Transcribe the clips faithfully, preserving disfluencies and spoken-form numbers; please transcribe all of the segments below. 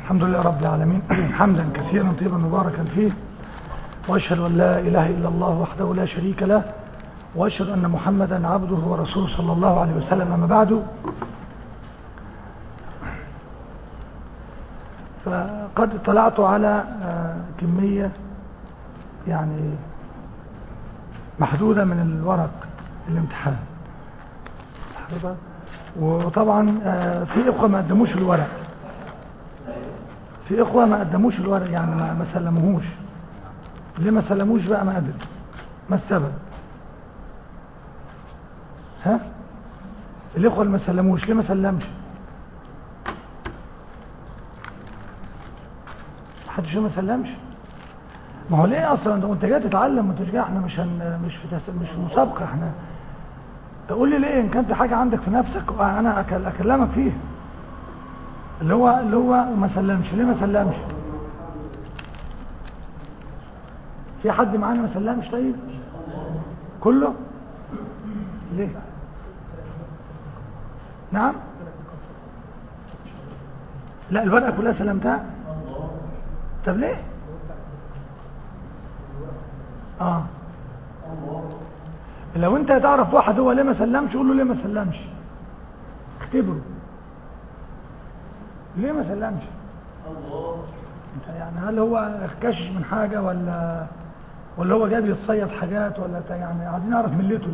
الحمد لله رب العالمين حمدا كثيرا طيبا مباركا فيه، وأشهد أن لا إله إلا الله وحده لا شريك له، وأشهد أن محمدا عبده ورسوله صلى الله عليه وسلم. أما بعد، فقد اطلعت على كمية يعني محدودة من الورق الامتحان، وطبعا في إخوة ما قدموش الورق، في إخوة ما قدموش الورق يعني ما, ما سلموهوش. ليه ما سلموش بقى؟ ما قدم، ما السبب؟ ها الإخوة اللي ما سلموش ليه ما سلمش؟ محدش ما سلمش. ما هو ليه اصلا؟ ده انت جاي تتعلم وانت جاي، احنا مش هن مش في تس... مش في مسابقه. احنا قول لي ليه ان كان في حاجه عندك في نفسك انا أكل... اكلمك فيه، اللي هو اللي هو ما سلمش. ليه ما سلمش؟ في حد معانا ما سلمش؟ طيب كله ليه؟ نعم، لا الورقه كلها سلمتها. طب ليه؟ اه لو انت تعرف واحد هو ليه ما سلمش قول له ليه ما سلمش، اختبره ليه ما سلمش. انت يعني هل هو كشش من حاجه ولا ولا هو جاي يتصيد حاجات ولا يعني عايزين نعرف ملته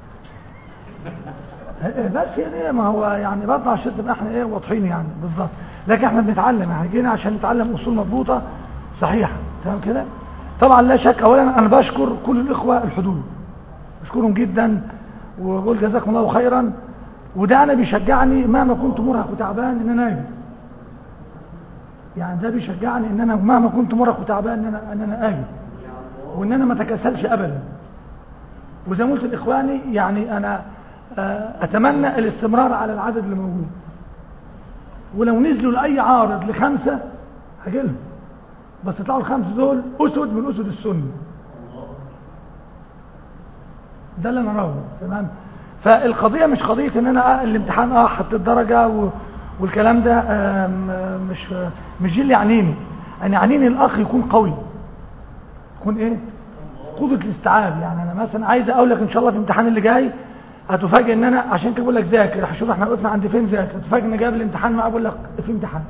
يعني. بس يعني ما هو يعني بطلع عشان تبقى احنا ايه واضحين يعني بالظبط. لكن احنا بنتعلم يعني جينا عشان نتعلم اصول مضبوطه صحيحه، تمام كده. طبعا لا شك، اولا انا بشكر كل الاخوه الحضور، بشكرهم جدا واقول جزاكم الله خيرا، وده انا بيشجعني مهما كنت مرهق وتعبان ان انا اجي، يعني ده بيشجعني ان انا مهما كنت مرهق وتعبان ان انا ان انا اجي وان انا ما اتكاسلش ابدا. وزي ما قلت لاخواني يعني انا اتمنى الاستمرار على العدد اللي موجود، ولو نزلوا لاي عارض لخمسه هجي لهم، بس يطلعوا الخمسه دول اسد من اسد السنه. ده اللي انا راوي، تمام. فالقضيه مش قضيه ان انا الامتحان اه حطيت درجه و... والكلام ده آه مش مش دي اللي يعنيني. انا يعنيني الاخ يكون قوي، يكون ايه قدره الاستيعاب. يعني انا مثلا عايز اقول لك ان شاء الله في الامتحان اللي جاي هتفاجئ ان انا عشان كده بقول لك ذاكر، هشوف احنا وقفنا عند فين ذاكر، هتفاجئ ان جايب الامتحان معاه بقول لك في امتحان،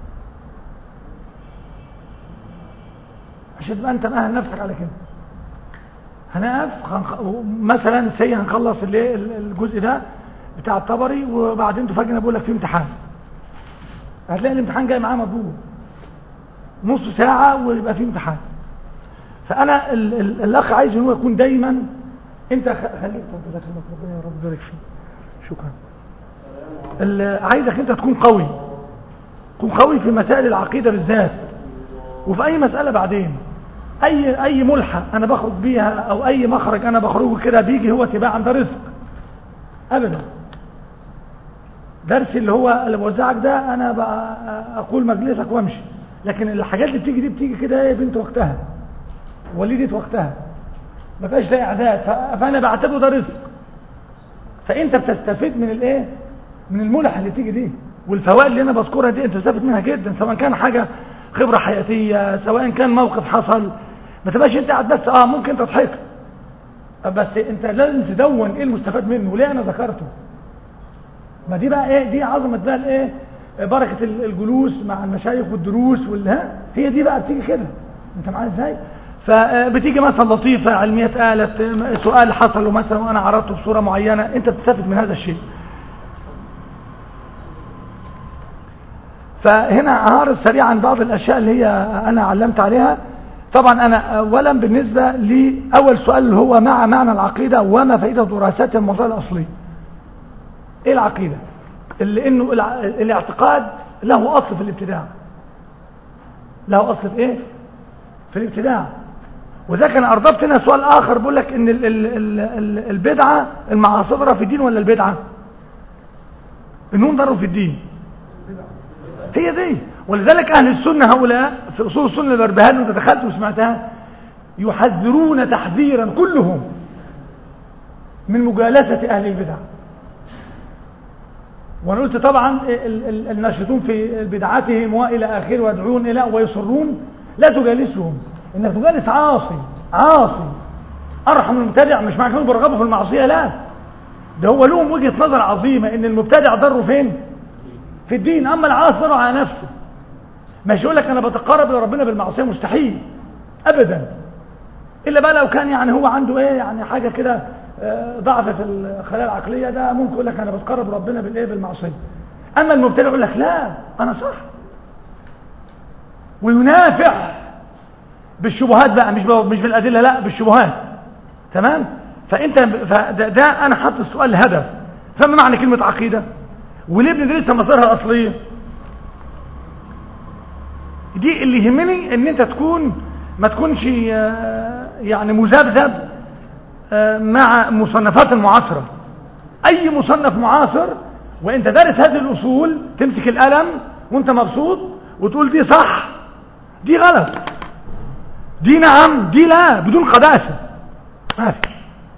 عشان تبقى انت مأهل نفسك على كده. هنقف هنخ... مثلا سي هنخلص الجزء ده بتاع الطبري، وبعدين تفاجئنا بقول لك في امتحان، هتلاقي الامتحان جاي معاه مضبوط نص ساعه ويبقى في امتحان. فانا ال... ال... الاخ عايز ان هو يكون دايما انت خ... خليك ربنا يا رب يبارك فيك، شكرا. ال... عايزك انت تكون قوي، تكون قوي في مسائل العقيده بالذات، وفي اي مساله بعدين. اي اي ملحه انا بخرج بيها او اي مخرج انا بخرجه كده بيجي هو تباعا ده رزق ابدا. درسي اللي هو اللي بوزعك ده انا اقول مجلسك وامشي، لكن الحاجات اللي بتيجي دي بتيجي كده ايه بنت وقتها وليدة وقتها، ما فيهاش ده اعداد، فانا بعتبره ده رزق. فانت بتستفيد من الايه من الملح اللي بتيجي دي، والفوائد اللي انا بذكرها دي انت بتستفيد منها جدا، سواء كان حاجه خبره حياتيه، سواء كان موقف حصل. ما تبقاش انت قاعد بس اه ممكن تضحك، بس انت لازم تدون ايه المستفاد منه وليه انا ذكرته. ما دي بقى ايه، دي عظمه بقى الايه بركه الجلوس مع المشايخ والدروس والها، هي دي بقى بتيجي كده. انت معايا ازاي؟ فبتيجي مثلا لطيفه علميه قالت سؤال حصل مثلا وانا عرضته بصوره معينه، انت بتستفيد من هذا الشيء. فهنا هعرض سريعا بعض الاشياء اللي هي انا علمت عليها. طبعا انا اولا بالنسبه لاول سؤال اللي هو مع معنى العقيده وما فائده دراسات الموضوع الاصلي. ايه العقيده؟ اللي انه الاعتقاد له اصل في الابتداع، له اصل في ايه في الابتداع. وذا كان اردفت هنا سؤال اخر بيقول لك ان ال ال ال البدعه المعاصره في الدين ولا البدعه انهم ضروا في الدين؟ هي دي. ولذلك اهل السنه هؤلاء في اصول السنه البربهاري وانت دخلت وسمعتها يحذرون تحذيرا كلهم من مجالسه اهل البدع. وانا قلت طبعا الناشطون في بدعاتهم والى اخره ويدعون الى ويصرون لا تجالسهم، انك تجالس عاصي عاصي ارحم من المبتدع. مش معنى كانوا برغبوا في المعصيه، لا، ده هو لهم وجهه نظر عظيمه ان المبتدع ضره فين؟ في الدين. اما العاصي ضره على نفسه. مش يقول لك انا بتقرب لربنا بالمعصيه، مستحيل ابدا، الا بقى لو كان يعني هو عنده ايه يعني حاجه كده ضعف في الخلايا العقليه، ده ممكن يقول لك انا بتقرب ربنا بالايه؟ بالمعصيه. اما المبتدع يقول لك لا انا صح، وينافع بالشبهات بقى، مش مش بالادله، لا بالشبهات. تمام. فانت فده ده انا حاطط السؤال هدف. فما معنى كلمه عقيده؟ وليه بندرسها مصادرها الاصليه؟ دي اللي يهمني، ان انت تكون ما تكونش يعني مذبذب مع مصنفات المعاصره. اي مصنف معاصر وانت دارس هذه الاصول تمسك القلم وانت مبسوط وتقول دي صح دي غلط دي نعم دي لا، بدون قداسه. ما في،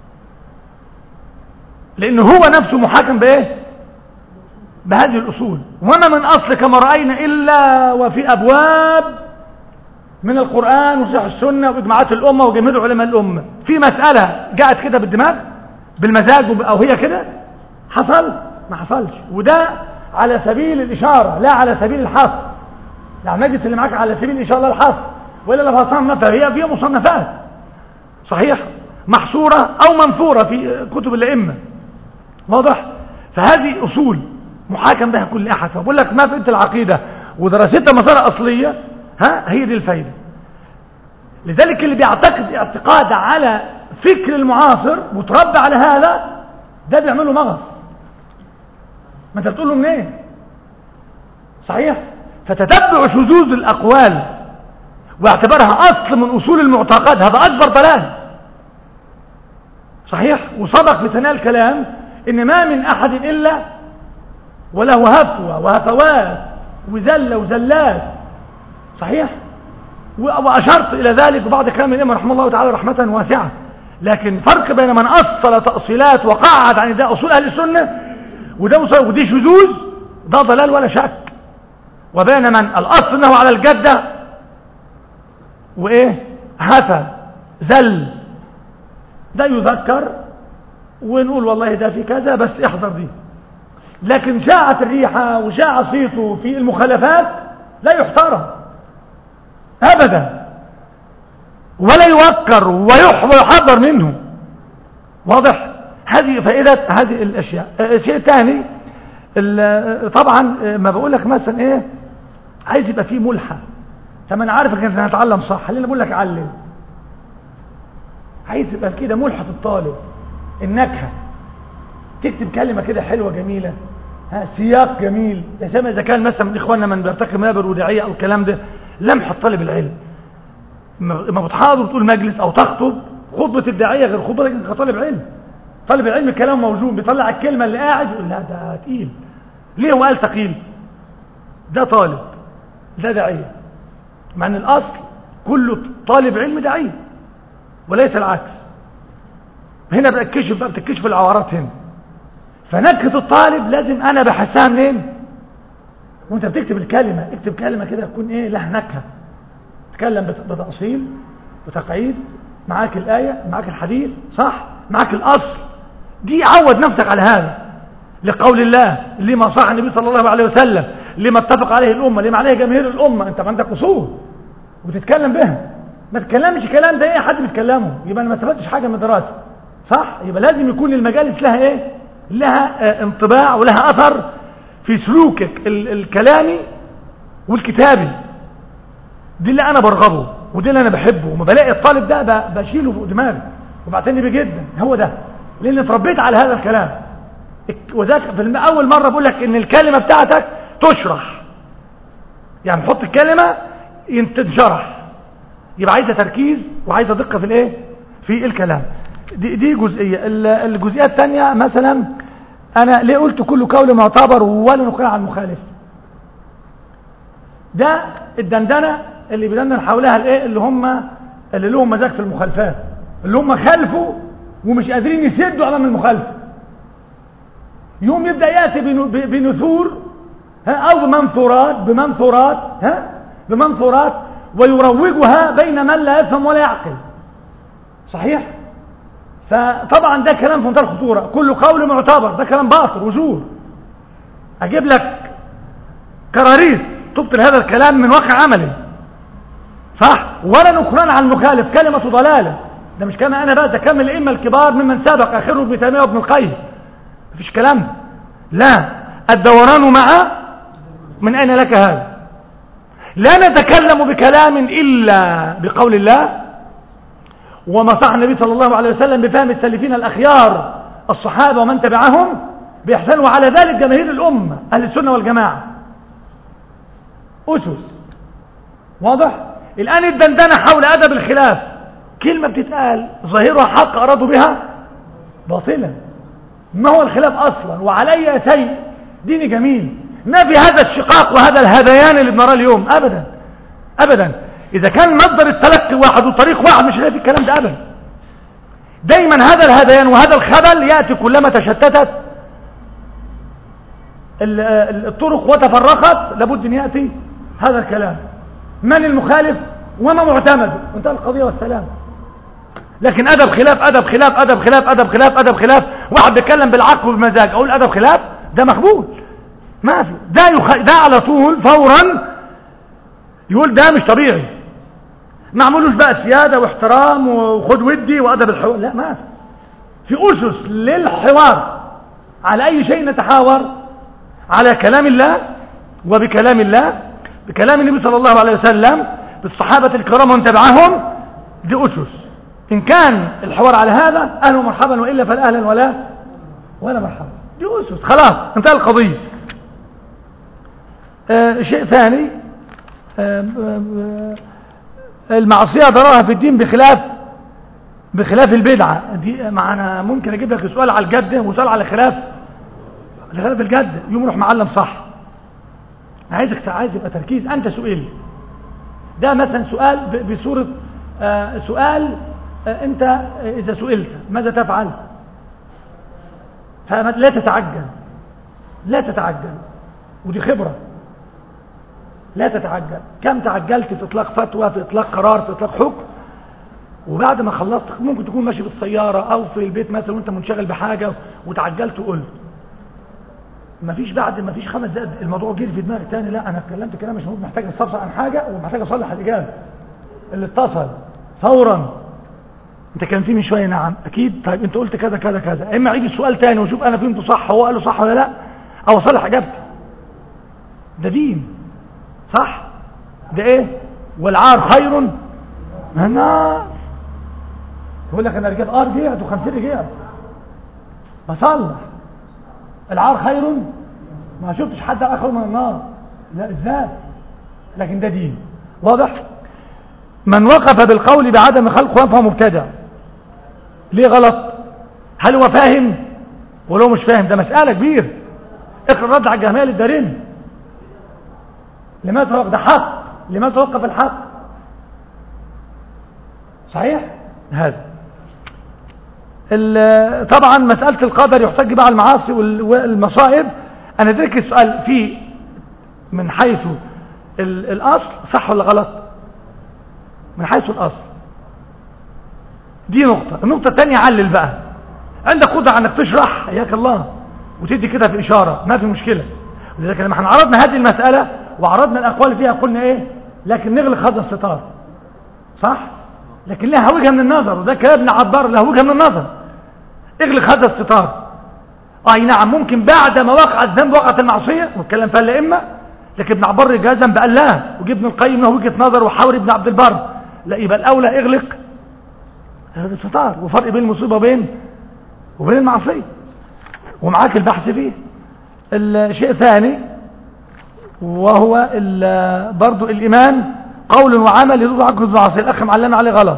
لأنه هو نفسه محاكم بإيه؟ بهذه الأصول. وما من أصل كما رأينا إلا وفي أبواب من القرآن وصحيح السنة وإجماعات الأمة وجميع علماء الأمة. في مسألة جاءت كده بالدماغ بالمزاج أو هي كده حصل؟ ما حصلش. وده على سبيل الإشارة لا على سبيل الحصر. يعني نجد اللي معاك على سبيل الإشارة لا الحصر، وإلا لو فصلنا فهي فيها مصنفات صحيح محصورة أو منثورة في كتب الأئمة. واضح؟ فهذه أصول محاكم بها كل أحد. فبقول لك ما في أنت العقيدة ودراستها مسألة أصلية، ها هي دي الفايدة. لذلك اللي بيعتقد اعتقاد على فكر المعاصر وتربى على هذا ده بيعمله مغص. ما انت بتقول له منين؟ صحيح؟ فتتبع شذوذ الأقوال واعتبارها أصل من أصول المعتقد هذا أكبر ضلال. صحيح؟ وسبق في ثناء الكلام إن ما من أحد إلا وله هفوة وهفوات وزلة وزلات. صحيح؟ وأشرت إلى ذلك ببعض كلام الإمام رحمه الله تعالى رحمة واسعة. لكن فرق بين من أصل تأصيلات وقعد عن ده أصول أهل السنة وده ودي شذوذ، ده ضلال ولا شك. وبين من الأصل أنه على الجدة وإيه هفى زل، ده يذكر ونقول والله ده في كذا بس احذر دي. لكن شاعت الريحة وشاع صيته في المخالفات لا يحترم أبدا ولا يوكر ويحذر منه. واضح؟ هذه فائدة هذه الأشياء. الشيء الثاني طبعا ما بقول لك مثلا ايه عايز يبقى فيه ملحة. طب انا عارفك انت هتتعلم صح، خليني بقول لك علم. عايز يبقى كده ملحة الطالب، النكهة، تكتب كلمة كده حلوة جميلة، ها سياق جميل. يا سامع اذا كان مثلا من اخواننا من بيرتكب منابر وداعية او الكلام ده، لمحة طالب العلم. ما بتحاضر وتقول مجلس او تخطب، خطبة الداعية غير خطبة طالب علم. طالب العلم الكلام موجود، بيطلع الكلمة اللي قاعد يقول لا ده تقيل. ليه هو قال ثقيل؟ ده طالب، ده داعية. مع ان الاصل كله طالب علم داعية وليس العكس. هنا بتكشف بقى بتكشف العورات هنا. فنكهة الطالب لازم انا بحسها منين؟ وانت بتكتب الكلمة اكتب كلمة كده تكون ايه لها نكهة. تتكلم بتأصيل بتقعيد، معاك الآية معاك الحديث صح، معاك الأصل. دي عود نفسك على هذا لقول الله لما صح النبي صلى الله عليه وسلم لما اتفق عليه الأمة لما عليه جماهير الأمة. انت عندك أصول وتتكلم بها، ما تتكلمش كلام ده ايه حد بيتكلمه يبقى انا ما استفدتش حاجة من الدراسة صح. يبقى لازم يكون المجالس لها ايه لها اه انطباع ولها أثر في سلوكك ال الكلامي والكتابي. دي اللي انا برغبه ودي اللي انا بحبه. وما بلاقي الطالب ده بشيله فوق دماغي وبعتني بيه جدا، هو ده لان اتربيت على هذا الكلام. وذاك في اول مره بقول لك ان الكلمه بتاعتك تشرح، يعني حط الكلمه تنشرح، يبقى عايزه تركيز وعايزه دقه في الايه في الكلام. دي دي جزئيه. الجزئيه الثانيه مثلا انا ليه قلت كل قول معتبر ولا نقل عن المخالف؟ ده الدندنه اللي بيدندن حولها الايه اللي هم اللي لهم مزاج في المخالفات، اللي هم خالفوا ومش قادرين يسدوا امام المخالفه. يوم يبدأ يأتي بنثور أو بمنثورات بمنثورات ها بمنثورات ويروجها بين من لا يفهم ولا يعقل. صحيح؟ فطبعا ده كلام في منتهى الخطورة، كل قول معتبر، ده كلام باطل وزور. أجيب لك كراريس تبطل هذا الكلام من واقع عملي، صح؟ ولا نكران عن المخالف، كلمة ضلالة. ده مش كلام أنا بقى، ده كلام الأئمة الكبار ممن سبق، آخره ابن تيمية وابن القيم. مفيش كلام. لا، الدوران مع من أين لك هذا؟ لا نتكلم بكلام إلا بقول الله وما صح النبي صلى الله عليه وسلم بفهم السلفين الأخيار الصحابة ومن تبعهم بإحسان، وعلى ذلك جماهير الأمة أهل السنة والجماعة أسس. واضح؟ الآن الدندنة حول أدب الخلاف، كلمة بتتقال ظاهرها حق أرادوا بها باطلا. ما هو الخلاف أصلا وعلى أي شيء ديني جميل؟ ما في هذا الشقاق وهذا الهذيان اللي بنراه اليوم أبدا أبدا. إذا كان مصدر التلقي واحد والطريق واحد مش هنلاقي في الكلام ده أبدا. دايما هذا الهذيان وهذا الخبل يأتي كلما تشتتت الطرق وتفرقت، لابد أن يأتي هذا الكلام. من المخالف وما معتمده، وانتهى القضية والسلام. لكن أدب خلاف أدب خلاف أدب خلاف أدب خلاف أدب خلاف، واحد بيتكلم بالعقل والمزاج أقول أدب خلاف، ده مقبول؟ ما في. ده يخ... ده على طول فورا يقول ده مش طبيعي، ما عملوش بقى سيادة واحترام وخد ودي وأدب الحوار، لا، ما في. في أسس للحوار على أي شيء نتحاور، على كلام الله وبكلام الله، بكلام النبي صلى الله عليه وسلم، بالصحابة الكرام ومن تبعهم. دي أسس. إن كان الحوار على هذا أهلا ومرحبا، وإلا فلا أهلا ولا ولا مرحبا. دي أسس، خلاص انتهى القضية. آه شيء ثاني، آه آه المعصية ضررها في الدين بخلاف بخلاف البدعة. دي معنا ممكن أجيب لك سؤال على الجد وسؤال على خلاف خلاف الجد، يوم روح معلم صح. عايزك عايز يبقى تركيز. أنت سؤال ده مثلا سؤال بصورة آه سؤال آه أنت إذا سئلت ماذا تفعل؟ فلا تتعجل، لا تتعجل، ودي خبرة. لا تتعجل. كم تعجلت في إطلاق فتوى، في إطلاق قرار، في إطلاق حكم، وبعد ما خلصت ممكن تكون ماشي بالسيارة أو في البيت مثلا وأنت منشغل بحاجة وتعجلت وقلت، مفيش بعد مفيش خمس دقائق الموضوع جه في دماغي تاني، لا أنا اتكلمت كلام مش محتاج استفسر عن حاجة ومحتاج أصلح الإجابة. اللي اتصل فورا أنت كان فيه من شوية، نعم أكيد، طيب أنت قلت كذا كذا كذا، إما يجي السؤال تاني وشوف أنا فهمته صح هو قال له صح ولا لا، أو أصلح إجابتي. ده دين، صح؟ ده إيه؟ والعار خير من النار. يقول لك أنا رجعت آه رجعت وخمسين رجعت بصلح. العار خير، ما شفتش حد أخر من النار، لا إزاي؟ لكن ده دين. واضح؟ من وقف بالقول بعدم خلقه فهو مبتدع. ليه غلط؟ هل هو فاهم ولا هو مش فاهم؟ ده مسألة كبيرة. اقرأ الرد على الجهمية للدارمي. لماذا توقف؟ ده حق. لماذا توقف الحق؟ صحيح؟ هذا طبعا مسألة القدر يحتج بقى على المعاصي والمصائب. أنا ذلك السؤال فيه من حيث الأصل صح ولا غلط؟ من حيث الأصل دي نقطة. النقطة الثانية علل بقى، عندك قدرة انك تشرح حياك الله وتدي كده في إشارة، ما في مشكلة. ولذلك لما احنا عرضنا هذه المسألة وعرضنا الأقوال فيها قلنا إيه؟ لكن نغلق هذا الستار، صح؟ لكن لها وجهة من النظر، وده كلام ابن عبار له وجهة من النظر. اغلق هذا الستار. اي نعم ممكن بعد ما وقع الذنب وقعت المعصية والكلام فيها الأئمة، لكن ابن عبار جازم بقى لا، وجه ابن القيم له وجهة نظر، وحاور ابن عبد البر لا، يبقى الأولى اغلق هذا الستار. وفرق بين المصيبة وبين وبين المعصية، ومعاك البحث فيه. الشيء الثاني وهو برضو الإيمان قول وعمل يضد عقد المعصية. الأخ معلم عليه غلط.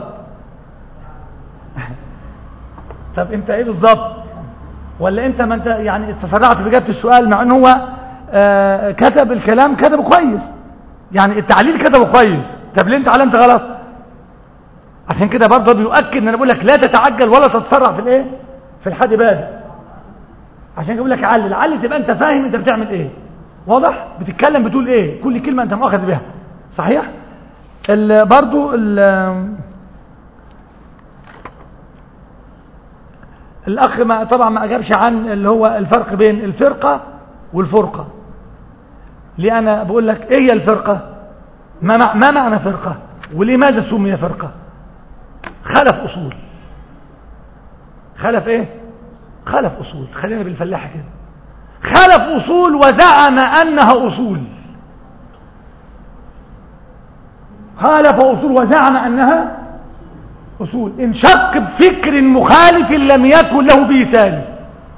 طب انت ايه بالظبط؟ ولا انت ما انت يعني تسرعت في اجابه السؤال، مع ان هو آه كتب الكلام كتبه كويس، يعني التعليل كتبه كويس. طب ليه انت علمت غلط؟ عشان كده برضه بيؤكد ان انا بقول لك لا تتعجل ولا تتسرع في الايه؟ في الحد بادئ. عشان اقول لك علل علل تبقى انت فاهم انت بتعمل ايه، واضح؟ بتتكلم بتقول ايه، كل كلمه انت مؤاخذ بها، صحيح؟ ال برضو ال الاخ ما طبعا ما اجابش عن اللي هو الفرق بين الفرقه والفرقه. ليه انا بقول لك ايه هي الفرقه؟ ما مع ما معنى فرقه ولماذا سمي فرقه؟ خلف اصول. خلف ايه؟ خلف اصول. خلينا بالفلاحه كده، خلف اصول وزعم انها اصول. خالف اصول وزعم انها اصول. انشق بفكر مخالف لم يكن له به سالف.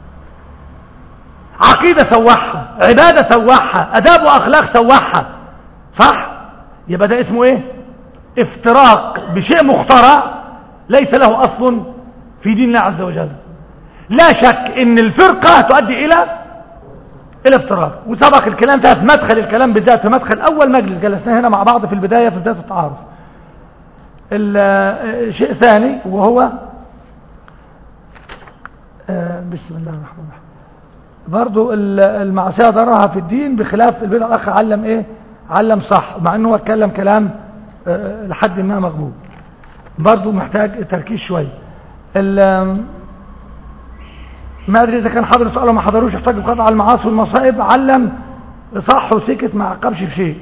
عقيده سوحها، عباده سوحها، اداب واخلاق سوحها، صح؟ يبقى ده اسمه ايه؟ افتراق بشيء مخترع ليس له اصل في دين الله عز وجل. لا شك ان الفرقه تؤدي الى الى افتراق، وسبق الكلام ده في مدخل الكلام بالذات، في مدخل اول مجلس جلسنا هنا مع بعض في البدايه في بدايه التعارف. الشيء ثاني وهو بسم الله الرحمن الرحيم، برضو المعصيه ضررها في الدين بخلاف البدع. الاخ علم ايه؟ علم صح، مع انه اتكلم كلام لحد ما مقبول، برضو محتاج تركيز شويه. ما ادري اذا كان حاضر سؤال ما حضروش يحتاج بقطع على المعاصي والمصائب. علم صح وسكت ما عقبش بشيء.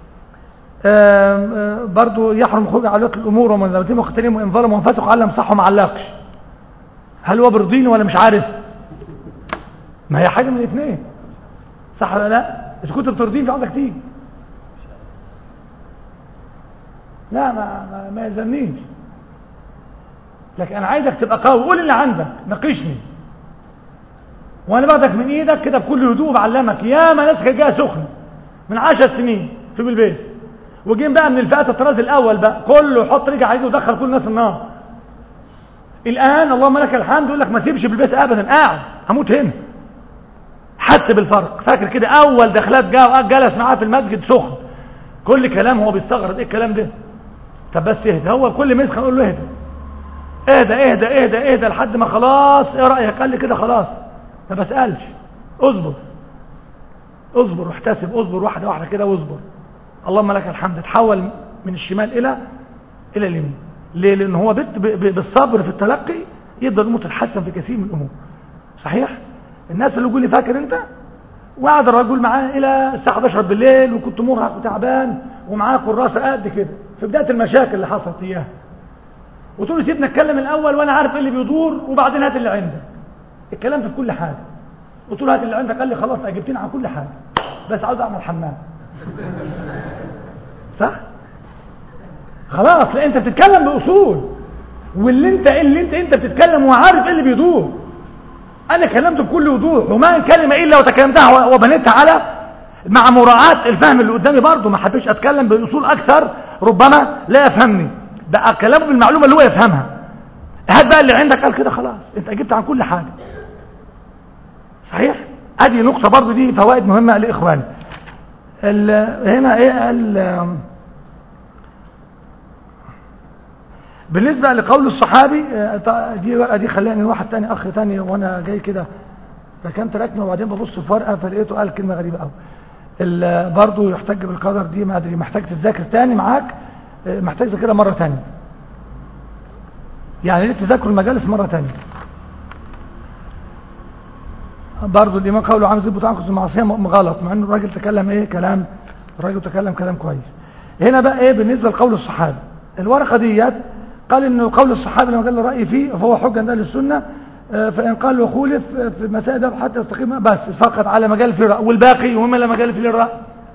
برضو يحرم خروج على ولاة الامور ومن ذواتهم مختلين وان ظلموا وانفسقوا. علم صح وما علقش. هل هو برضيني ولا مش عارف؟ ما هي حاجه من الاثنين، صح ولا لا؟ اذا كنت بترضيني عاوزك تيجي، لا ما ما, ما يلزمنيش، لكن انا عايزك تبقى قوي. قول اللي عندك، ناقشني وانا باخدك من ايدك كده بكل هدوء بعلمك. يا ما ناس جايه سخن من عشر سنين في بالبيت، وجين بقى من الفئات الطراز الاول بقى كله يحط رجع عليه ودخل كل الناس النار. الان اللهم لك الحمد يقول لك ما تسيبش بالبيت ابدا، قاعد هموت هنا. حس بالفرق، فاكر كده اول دخلات جاء جلس معاه في المسجد سخن، كل كلام هو بيستغرب ايه الكلام ده. طب بس اهدى، هو كل ما يسخن نقول له اهدى اهدى اهدى اهدى اهدى لحد ما خلاص ايه رايك؟ قال لي كده خلاص ما بسالش. اصبر اصبر واحتسب، اصبر واحده واحده كده واصبر. اللهم لك الحمد. تحول من الشمال الى الى اليمين. ليه؟ لان هو بالصبر في التلقي يقدر الامور تتحسن في كثير من الامور، صحيح؟ الناس اللي يقول لي فاكر انت وقعد الرجل معاه الى الساعه احدى عشر بالليل وكنت مرهق وتعبان ومعاه كراسه قد كده في بدايه المشاكل اللي حصلت اياها، وتقول لي سيبنا نتكلم الاول وانا عارف ايه اللي بيدور وبعدين هات اللي عندك. الكلام في كل حاجه. قلت له هات اللي عندك، قال لي خلاص اجبتني عن كل حاجه بس عاوز اعمل حمام. صح؟ خلاص. لا انت بتتكلم باصول، واللي انت اللي انت انت بتتكلم وعارف ايه اللي بيدور. انا كلمت بكل وضوح وما كلمه الا وتكلمتها وبنيتها على مع مراعاه الفهم اللي قدامي. برضه ما حبيتش اتكلم باصول اكثر ربما لا يفهمني، بقى كلامه بالمعلومه اللي هو يفهمها. هات بقى اللي عندك، قال كده خلاص انت اجبت عن كل حاجه، صحيح؟ ادي نقطه برضه دي فوائد مهمه لاخواني. هنا ايه ال بالنسبه لقول الصحابي دي دي خلاني واحد تاني اخ تاني وانا جاي كده ركنت ركنه وبعدين ببص في ورقه فلقيته قال كلمه غريبه قوي. برضه يحتج بالقدر دي ما ادري محتاج تذاكر تاني معاك، محتاج تذاكرها مره تانيه، يعني ليه تذاكر المجالس مره تانيه. برضه الامام قوله عامل زي بتاع المعصيه غلط، مع انه الراجل تكلم ايه كلام، الراجل تكلم كلام كويس. هنا بقى ايه بالنسبه لقول الصحابي، الورقه ديت قال انه قول الصحابي لما قال الراي فيه فهو حجه عند اهل السنه، فان قال وخولف في المسائل ده حتى يستقيم بس فقط على مجال في الراي، والباقي وهم لا مجال في الراي.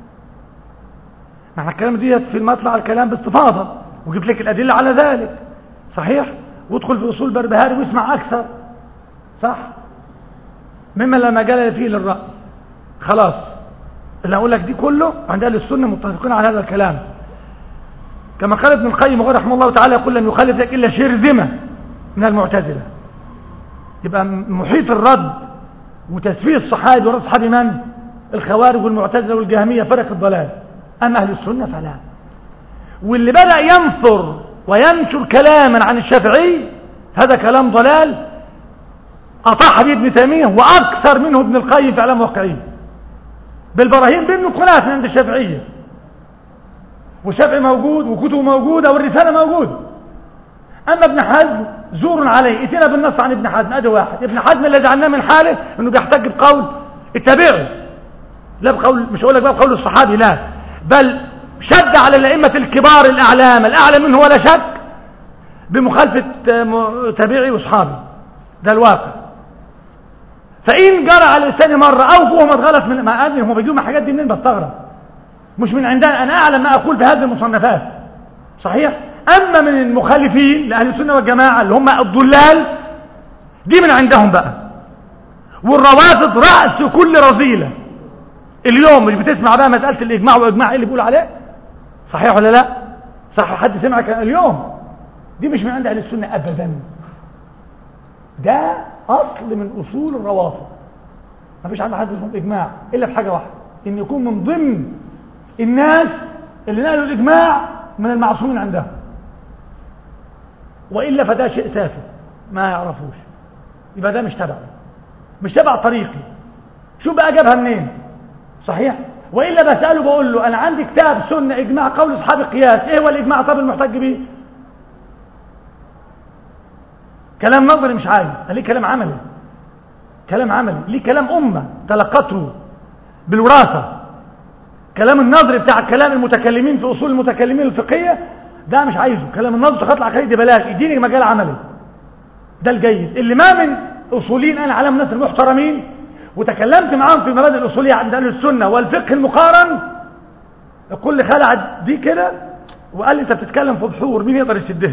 نحن الكلام ديت في المطلع الكلام باستفاضه وجبت لك الادله على ذلك، صحيح؟ وادخل في اصول بربهاري واسمع اكثر، صح؟ مما لا مجال فيه للراي. خلاص اللي اقول لك دي كله عند اهل السنه متفقين على هذا الكلام. كما قال ابن القيم رحمه الله تعالى يقول لم يخالف لك الا شرذمه من المعتزله. يبقى محيط الرد وتسفيه الصحابي ورد صحابي من؟ الخوارج والمعتزله والجهميه فرق الضلال. اما اهل السنه فلا. واللي بدا ينثر وينشر كلاما عن الشافعي هذا كلام ضلال أطاح به ابن تيمية وأكثر منه ابن القيم في إعلام الواقعين بالبراهين بالنقلات من عند الشافعية، والشافعي موجود وكتبه موجودة والرسالة موجودة. أما ابن حزم زور عليه، اتينا بالنص عن ابن حزم، ادي واحد. ابن حزم الذي جعلناه من حاله انه بيحتج بقول التابعي، لا بقول، مش هقول لك بقى بقول الصحابي، لا، بل شد على الائمه الكبار الاعلام الاعلى منه ولا شك بمخالفه تابعي واصحابي، ده الواقع. فان جرى على لساني مره او فهمت غلط من ما ادري هم بيجيبوا الحاجات دي منين، بستغرب، مش من عندنا، انا اعلم ما اقول في هذه المصنفات صحيح. أما من المخالفين لأهل السنة والجماعة اللي هم الضلال دي من عندهم بقى. والروافض رأس كل رذيلة اليوم، مش بتسمع بقى مسألة الإجماع والإجماع إيه اللي بيقول عليه، صحيح ولا لا؟ صح، حد سمعك اليوم؟ دي مش من عند أهل السنة أبدا، ده أصل من أصول الروافض. ما فيش عند حد اسمه إجماع إلا بحاجة واحدة، إن يكون من ضمن الناس اللي نقلوا الإجماع من المعصومين عندهم، وإلا فده شيء سافل ما يعرفوش، يبقى ده مش تبع مش تبع طريقي. شو بقى جابها منين؟ صحيح. وإلا بسأله بقول له أنا عندي كتاب سنة إجماع قول أصحاب القياس، إيه هو الإجماع طب المحتج به؟ كلام نظري مش عايز، ليه كلام عملي، كلام عملي ليه كلام أمة تلقته بالوراثة. كلام النظري بتاع كلام المتكلمين في أصول المتكلمين الفقهية ده مش عايزه، كلام النظر تخطلع عقيدة بلاغ، يديني مجال عملي، ده الجيد اللي ما من أصوليين. أنا علم ناس المحترمين وتكلمت معاهم في مبادئ الأصولية عند أهل السنة والفقه المقارن، الكل خلع دي كده وقال لي أنت بتتكلم في بحور مين يقدر يسدها؟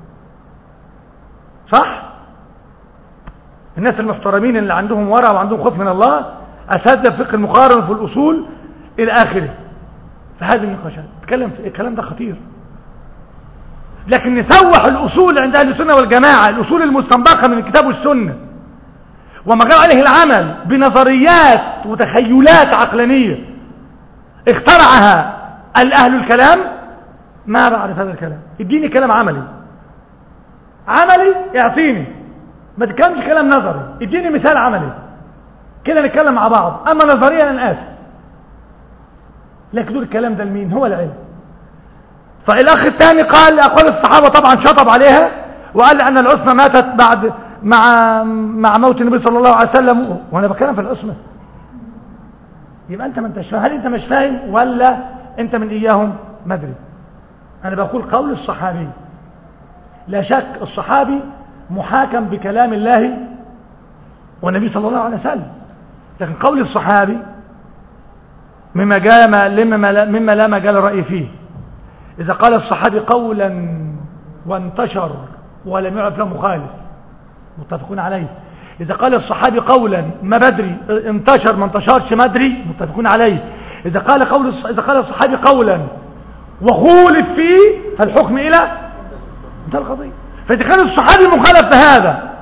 صح؟ الناس المحترمين اللي عندهم ورع وعندهم خوف من الله، أساتذة الفقه المقارن في الأصول إلى آخره، في هذه النقاشات تكلم في الكلام ده خطير. لكن نسوح الأصول عند أهل السنة والجماعة، الأصول المستنبطة من الكتاب والسنة وما جرى عليه العمل بنظريات وتخيلات عقلانية اخترعها الأهل الكلام، ما بعرف هذا الكلام. اديني كلام عملي، عملي اعطيني، ما تكلمش كلام نظري، اديني مثال عملي كده نتكلم مع بعض. أما نظريا أنا آسف، لكن دول الكلام ده لمين؟ هو العلم. فالأخ الثاني قال أقوال الصحابة طبعا شطب عليها، وقال أن العصمة ماتت بعد مع مع موت النبي صلى الله عليه وسلم، وأنا بتكلم في العصمة. يبقى أنت ما أنتش فاهم، هل أنت مش فاهم ولا أنت من إياهم؟ ما أدري. أنا بقول قول الصحابي، لا شك الصحابي محاكم بكلام الله والنبي صلى الله عليه وسلم، لكن قول الصحابي مما جاء مما لا مجال الرأي فيه. إذا قال الصحابي قولا وانتشر ولم يعرف له مخالف متفقون عليه، إذا قال الصحابي قولا ما بدري انتشر ما انتشرش ما ادري متفقون عليه، إذا قال قول إذا قال الصحابي قولا وخولف فيه فالحكم إلى انتهى القضية. فإذا كان الصحابي مخالف بهذا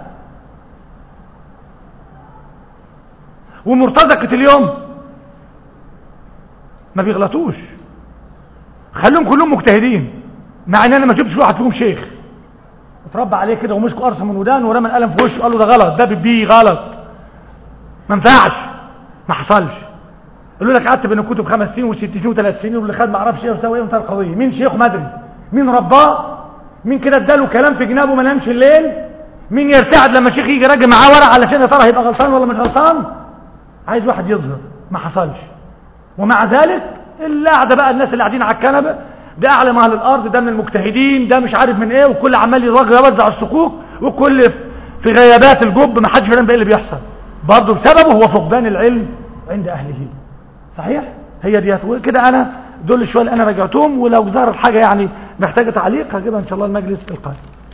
ومرتزقة اليوم ما بيغلطوش، خلوهم كلهم مجتهدين، مع ان انا ما شفتش واحد فيهم شيخ اتربى عليه كده ومسكوا قرصه من ودانه ورمى القلم في وشه وقال له ده غلط، ده بيديه غلط، ما ينفعش، ما حصلش. قالوا لك قعدت بين الكتب خمس سنين وست سنين وثلاث سنين واللي خد ما اعرفش ايه وسوى ايه وانتهى القضيه. مين شيخه ما ادري، مين رباه، مين كده اداله كلام في جنابه ما نامش الليل، مين يرتعد لما شيخ يجي راجع معاه ورق علشان يا ترى هيبقى غلطان ولا مش غلطان، عايز واحد يظهر، ما حصلش. ومع ذلك اللي قاعده بقى الناس اللي قاعدين على الكنبه ده اعلم اهل الارض، ده من المجتهدين، ده مش عارف من ايه، وكل عمال يوزع الصكوك، وكل في غيابات الجب ما حدش فاهم ايه اللي بيحصل، برضه بسببه هو فقدان العلم عند اهله. صحيح؟ هي ديت. وكده انا دول الشويه اللي انا رجعتهم، ولو ظهرت حاجه يعني محتاجه تعليق هجيبها ان شاء الله المجلس القادم.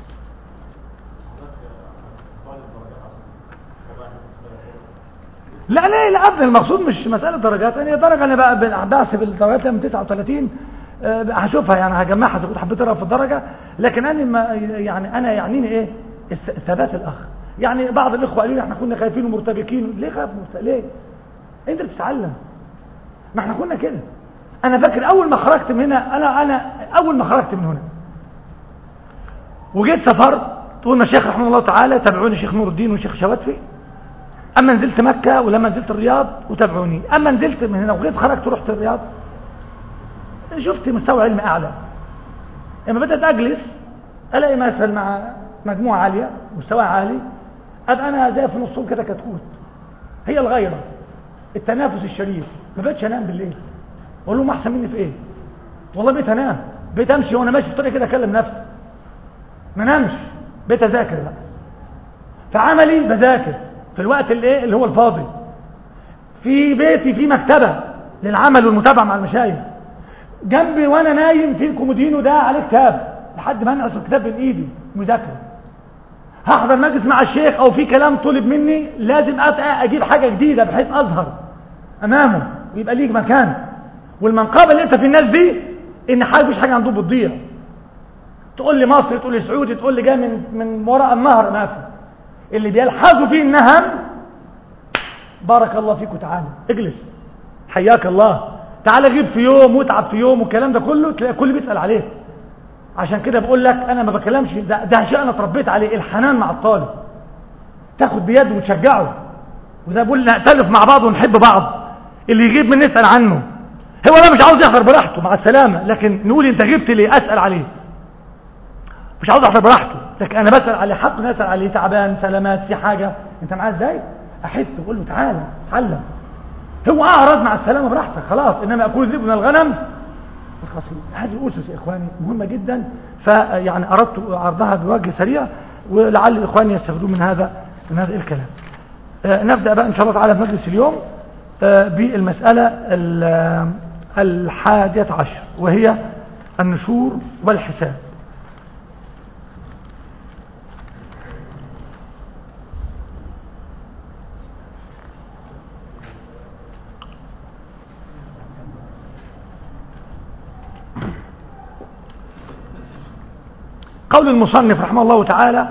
لا لا لا ابدا، المقصود مش مساله درجات، انا درجه انا بقى بحسب الدرجات من تسعة وثلاثين هشوفها يعني هجمعها اذا كنت حبيت اقرا في الدرجه، لكن انا ما يعني انا يعنيني ايه ثبات الاخ. يعني بعض الاخوه قالوا لي احنا كنا خايفين ومرتبكين، ليه خايف مرتبك ليه؟ انت بتتعلم، ما احنا كنا كده. انا فاكر اول ما خرجت من هنا، انا انا اول ما خرجت من هنا وجيت سفرت، قلنا الشيخ رحمه الله تعالى تابعوني الشيخ نور الدين والشيخ شواتفي اما نزلت مكة ولما نزلت الرياض وتابعوني، اما نزلت من هنا وغيت خرجت ورحت الرياض شفت مستوى علمي اعلى. لما بدأت اجلس الاقي مثلا مع مجموعة عالية مستوى عالي، ابقى انا زي في نصهم كده كتكوت. هي الغيرة، التنافس الشريف. ما بقتش انام بالليل اقول لهم احسن مني في ايه، والله بقيت انام، بقيت امشي وانا ماشي في الطريق كده اكلم نفسي، ما نامش، بقيت اذاكر بقى. فعملي بذاكر في الوقت اللي ايه اللي هو الفاضي. في بيتي في مكتبة للعمل والمتابعة مع المشايخ، جنبي وانا نايم في الكومودينو ده عليه كتاب لحد ما انقص الكتاب بين ايدي مذاكره. هحضر مجلس مع الشيخ او في كلام طلب مني لازم اجيب حاجه جديده بحيث اظهر امامه ويبقى ليك مكان. والمنقبه اللي انت في الناس دي ان حاجه مش حاجه عندهم بتضيع. تقول لي مصر، تقول لي سعودي، تقول لي جاي من من وراء النهر، ما في. اللي بيلحظوا فيه النهم بارك الله فيك وتعالى اجلس حياك الله، تعالى غيب في يوم واتعب في يوم والكلام ده كله تلاقي الكل بيسأل عليه. عشان كده بقول لك انا ما بكلمش ده, ده شيء انا اتربيت عليه، الحنان مع الطالب، تاخد بيده وتشجعه. وده بقول نأتلف مع بعض ونحب بعض. اللي يغيب من نسأل عنه، هو انا مش عاوز يحضر براحته مع السلامة، لكن نقول انت غبت ليه اسأل عليه. مش عاوز يحضر براحته لكن انا بسأل عليه، حق نسأل عليه، تعبان سلامات في حاجة انت معاه ازاي، احس واقول له تعالى اتعلم. هو اعرض مع السلامة براحتك خلاص، انما اكون ذئب من الغنم. هذه أسس يا إخواني مهمة جدا، فيعني أردت عرضها بوجه سريع ولعل الإخواني يستفيدون من هذا من هذا الكلام. آه نبدأ بقى إن شاء الله تعالى في مجلس اليوم آه بالمسألة الحادية عشر، وهي النشور والحساب. قول المصنف رحمه الله تعالى: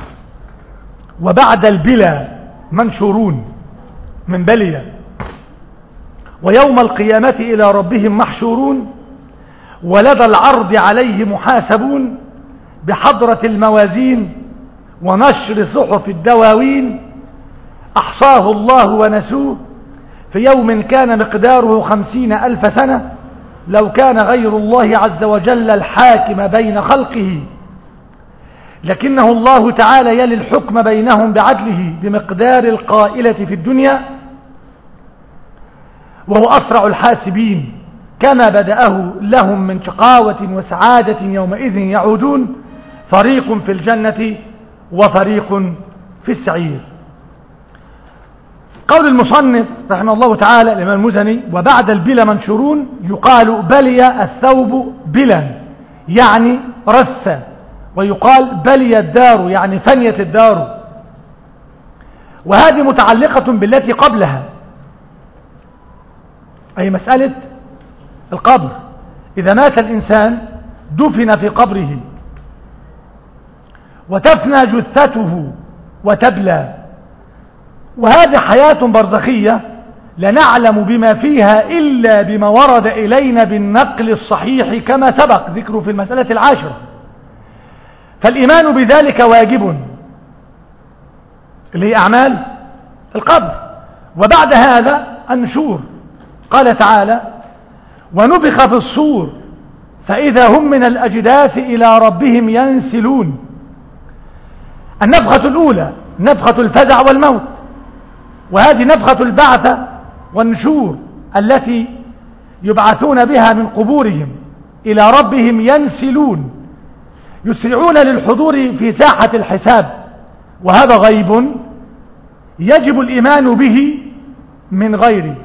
وبعد البلا منشورون من بلية، ويوم القيامة إلى ربهم محشورون، ولدى العرض عليه محاسبون، بحضرة الموازين ونشر صحف الدواوين، أحصاه الله ونسوه في يوم كان مقداره خمسين ألف سنة، لو كان غير الله عز وجل الحاكم بين خلقه، لكنه الله تعالى يلي الحكم بينهم بعدله بمقدار القائلة في الدنيا، وهو أسرع الحاسبين، كما بدأه لهم من شقاوة وسعادة يومئذ يعودون، فريق في الجنة وفريق في السعير. قول المصنف رحمه الله تعالى الإمام المزني: وبعد البلا منشورون، يقال بلي الثوب بلا يعني رث، ويقال بلي الدار يعني فنيت الدار، وهذه متعلقة بالتي قبلها، أي مسألة القبر. إذا مات الإنسان دفن في قبره وتفنى جثته وتبلى، وهذه حياة برزخية لا نعلم بما فيها إلا بما ورد إلينا بالنقل الصحيح كما سبق ذكره في المسألة العاشرة. فالإيمان بذلك واجب، اللي هي أعمال القبر. وبعد هذا النشور، قال تعالى: ونفخ في الصور فإذا هم من الأجداث إلى ربهم ينسلون. النفخة الأولى نفخة الفزع والموت، وهذه نفخة البعث والنشور التي يبعثون بها من قبورهم إلى ربهم ينسلون، يسرعون للحضور في ساحة الحساب، وهذا غيب يجب الإيمان به من غير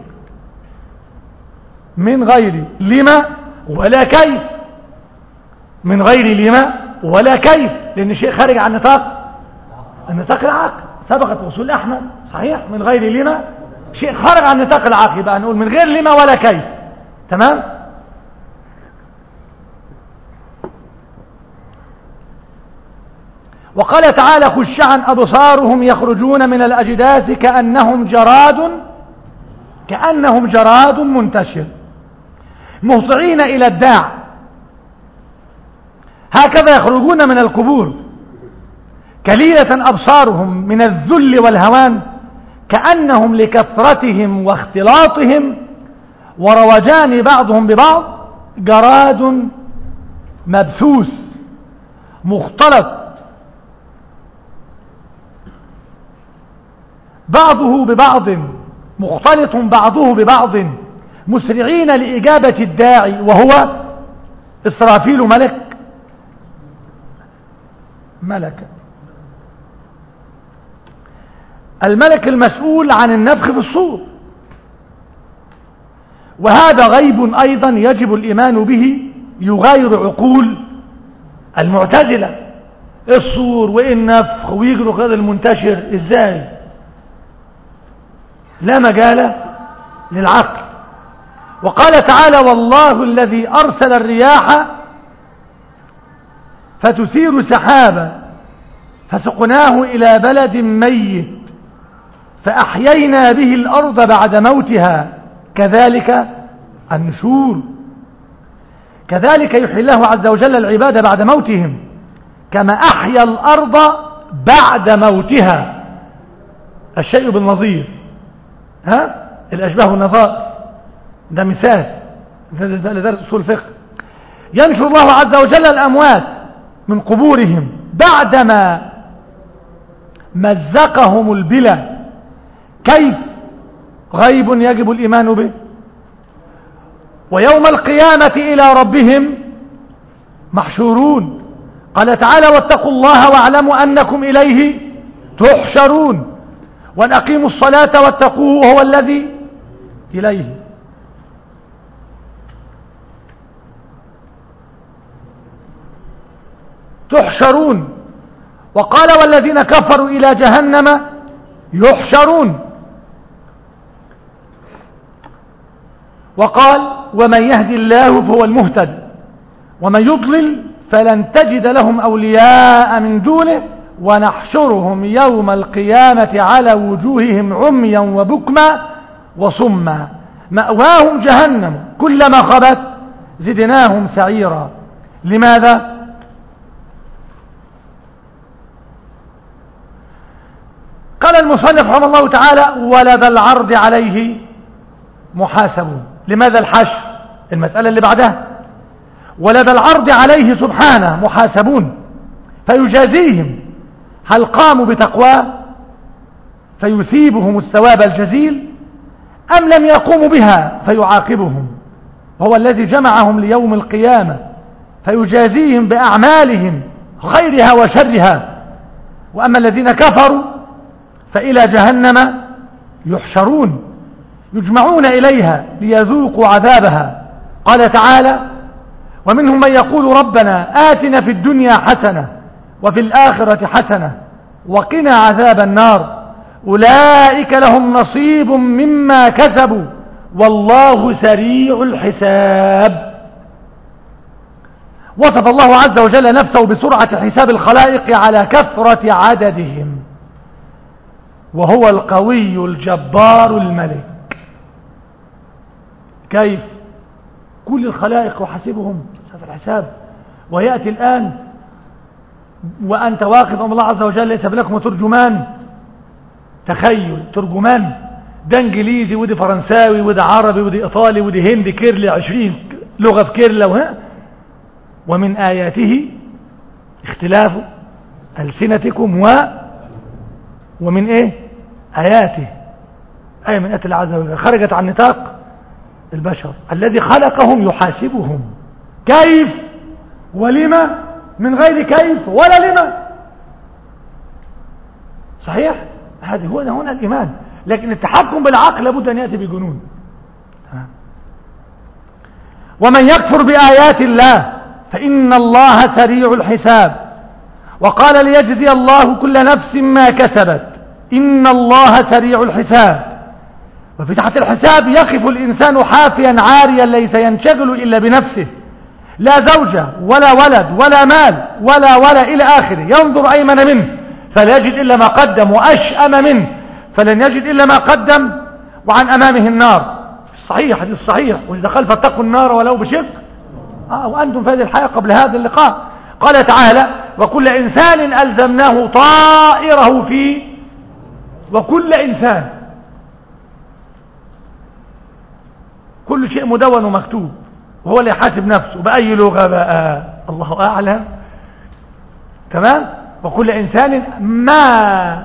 من غير لما ولا كيف، من غير لما ولا كيف، لأن شيء خارج عن نطاق النطاق العقل. سبقت وصول أحمد صحيح، من غير لما شيء خارج عن نطاق العقل، يبقى نقول من غير لما ولا كيف. تمام. وقال تعالى: خشعا أبصارهم يخرجون من الأجداث كأنهم جراد كأنهم جراد منتشر مهطعين إلى الداع. هكذا يخرجون من القبور كليلة أبصارهم من الذل والهوان، كأنهم لكثرتهم واختلاطهم وروجان بعضهم ببعض جراد مبثوث مختلط بعضه ببعض مختلط بعضه ببعض مسرعين لإجابة الداعي وهو إسرافيل ملك ملك الملك المسؤول عن النفخ في الصور، وهذا غيب أيضا يجب الإيمان به يغاير عقول المعتزلة. الصور والنفخ ويجروا كذا المنتشر ازاي؟ لا مجال للعقل. وقال تعالى والله الذي أرسل الرياح فتثير سحابا فسقناه إلى بلد ميت فأحيينا به الأرض بعد موتها كذلك النشور. كذلك يحيي الله عز وجل العباد بعد موتهم كما أحيا الأرض بعد موتها. الشيء بالنظير، ها الأشباه والنظائر، ده مثال لدرس أصول الفقه. ينشر الله عز وجل الأموات من قبورهم بعدما مزقهم البلا. كيف؟ غيب يجب الإيمان به. ويوم القيامة إلى ربهم محشورون. قال تعالى واتقوا الله واعلموا أنكم إليه تحشرون وأن أقيموا الصلاة واتقوه وهو الذي إليه. تحشرون. وقال والذين كفروا إلى جهنم يحشرون. وقال ومن يهدي الله فهو المهتد ومن يضلل فلن تجد لهم أولياء من دونه ونحشرهم يوم القيامة على وجوههم عميا وبكما وصما مأواهم جهنم كلما خبت زدناهم سعيرا. لماذا؟ قال المصنف رحمه الله تعالى ولذا العرض عليه محاسبون. لماذا الحشر؟ المسألة اللي بعدها ولذا العرض عليه سبحانه محاسبون فيجازيهم هل قاموا بتقواه فيثيبهم الثواب الجزيل أم لم يقوموا بها فيعاقبهم. وهو الذي جمعهم ليوم القيامة فيجازيهم بأعمالهم خيرها وشرها. وأما الذين كفروا فإلى جهنم يحشرون يجمعون إليها ليذوقوا عذابها. قال تعالى ومنهم من يقول ربنا آتنا في الدنيا حسنة وفي الآخرة حسنة وقنا عذاب النار أولئك لهم نصيب مما كسبوا والله سريع الحساب. وصف الله عز وجل نفسه بسرعة حساب الخلائق على كثرة عددهم وهو القوي الجبار الملك. كيف؟ كل الخلائق وحسبهم شاف الحساب. ويأتي الآن وأنت واقف أمام الله عز وجل ليس لكم ترجمان. تخيل ترجمان ده انجليزي ودي فرنساوي ودي عربي ودي ايطالي ودي هندي كيرلي عشرين لغة في كيرلا وها. ومن آياته اختلاف ألسنتكم و ومن ايه آياته أي من آيات الله عز وجل خرجت عن نطاق البشر. الذي خلقهم يحاسبهم كيف ولما من غير كيف ولا لما. صحيح؟ هذا هو هنا الإيمان. لكن التحكم بالعقل لابد أن يأتي بجنون. ومن يكفر بآيات الله فإن الله سريع الحساب. وقال ليجزي الله كل نفس ما كسبت إن الله سريع الحساب. وفي تحت الحساب يقف الإنسان حافيا عاريا ليس ينشغل إلا بنفسه لا زوجة ولا ولد ولا مال ولا ولا إلى آخره. ينظر أيمن منه فلا يجد إلا ما قدم وأشأم منه فلن يجد إلا ما قدم وعن أمامه النار. الصحيح حديث الصحيح وإذا قال فاتقوا النار ولو بشق آه وأنتم في هذه الحياة قبل هذا اللقاء. قال تعالى وكل إنسان ألزمناه طائره فيه وكل إنسان كل شيء مدون ومكتوب، وهو اللي يحاسب نفسه بأي لغة بقى الله أعلم. تمام. وكل إنسان ما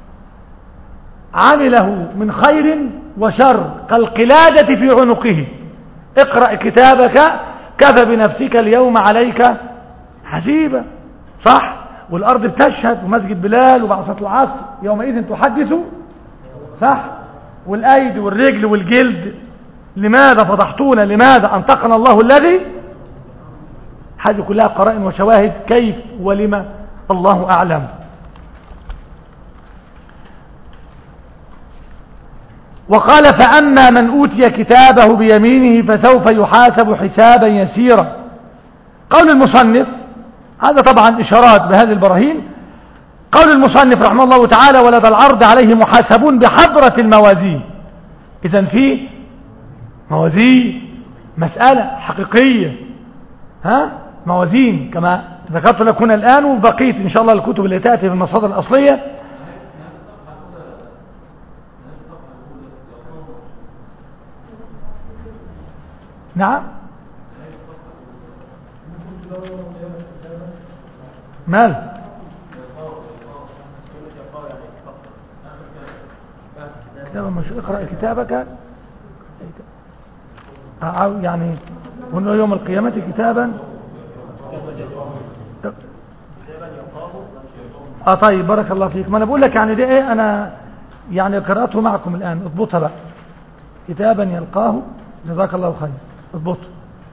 عمله من خير وشر كالقلادة في عنقه. اقرأ كتابك كفى بنفسك اليوم عليك حسيبا. صح. والأرض بتشهد، ومسجد بلال وبعد صلاة العصر يومئذ تحدث. صح. والأيد والرجل والجلد، لماذا فضحتونا؟ لماذا أنطقنا الله الذي؟ هذه كلها قرائن وشواهد. كيف ولما؟ الله أعلم. وقال فأما من أوتي كتابه بيمينه فسوف يحاسب حسابا يسيرا. قول المصنف، هذا طبعا إشارات بهذه البراهين. قول المصنف رحمه الله تعالى ولدى العرض عليه محاسبون بحضرة الموازين. إذن في موازين، مسألة حقيقية، ها موازين كما ذكرت لكم الآن، وبقيت إن شاء الله الكتب اللي تأتي في المصادر الأصلية. نعم. مال كتابا مش اقرأ كتابك يعني قلنا يوم القيامة كتابا. اه طيب بارك الله فيك. ما انا بقول لك يعني دي ايه، انا يعني قرأته معكم الآن، اضبطها بقى. كتابا يلقاه، جزاك الله خير، اضبطه.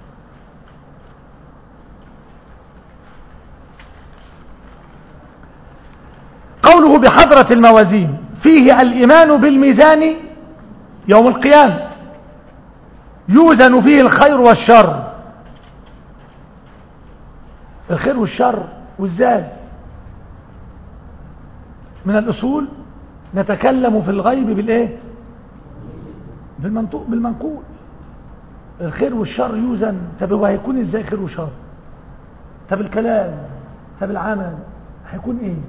قوله بحضرة الموازين فيه الإيمان بالميزان يوم القيامة يوزن فيه الخير والشر. الخير والشر وازاي؟ من الأصول نتكلم في الغيب بالايه؟ بالمنطوق بالمنقول. الخير والشر يوزن. طب هو هيكون ازاي خير وشر؟ طب الكلام، طب العمل هيكون ايه؟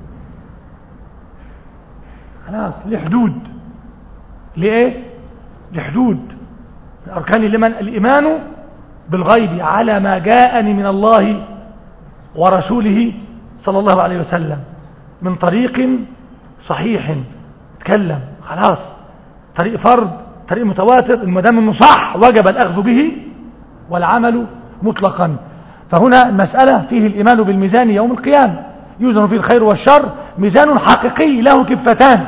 خلاص لحدود. لإيه؟ لحدود الأركان. لمن؟ الإيمان بالغيب على ما جاءني من الله ورسوله صلى الله عليه وسلم من طريق صحيح. تكلم خلاص، طريق فرض، طريق متواتر، المدام انه صح وجب الأخذ به والعمل مطلقا. فهنا المسألة فيه الإيمان بالميزان يوم القيامة يوزن فيه الخير والشر، ميزان حقيقي له كفتان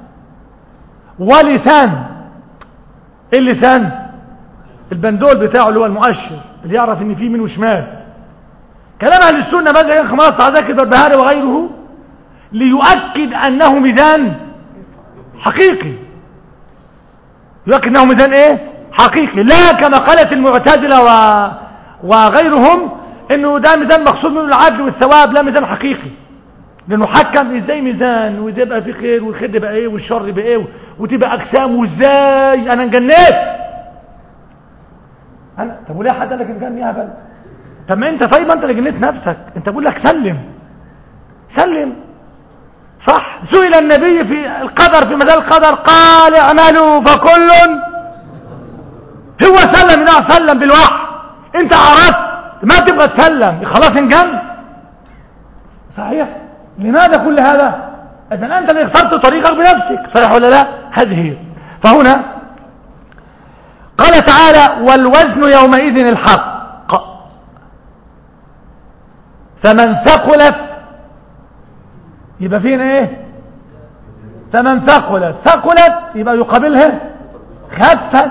ولسان. اللسان البندول بتاعه اللي هو المؤشر اللي يعرف ان فيه يمين وشمال. كلام اهل السنه ماذا كان خماس عزاك البربهاري وغيره ليؤكد انه ميزان حقيقي. يؤكد انه ميزان ايه؟ حقيقي، لا كما قالت المعتزله و... وغيرهم انه ده ميزان مقصود منه العدل والثواب. لا، ميزان حقيقي، لانه حكم ازاي ميزان، وازاي يبقى في خير والخير يبقى ايه والشر يبقى ايه وتبقى اقسام، وازاي انا انجنيت انا. طب وليه حد قال لك انجن يا هبل؟ طب ما انت طيب، ما انت اللي جنيت نفسك. انت بقول لك سلم سلم. صح. سئل النبي في القدر، في مجال القدر، قال اعملوا فكل هو سلم. لا سلم بالوحي. انت عرفت ما تبغى تسلم خلاص انجن. صحيح. لماذا كل هذا؟ اذا انت اللي اخترت طريقك بنفسك. صحيح ولا لا؟ هذه هي. فهنا قال تعالى والوزن يومئذ الحق فمن ثقلت، يبقى فينا ايه؟ فمن ثقلت ثقلت يبقى يقابلها خفت.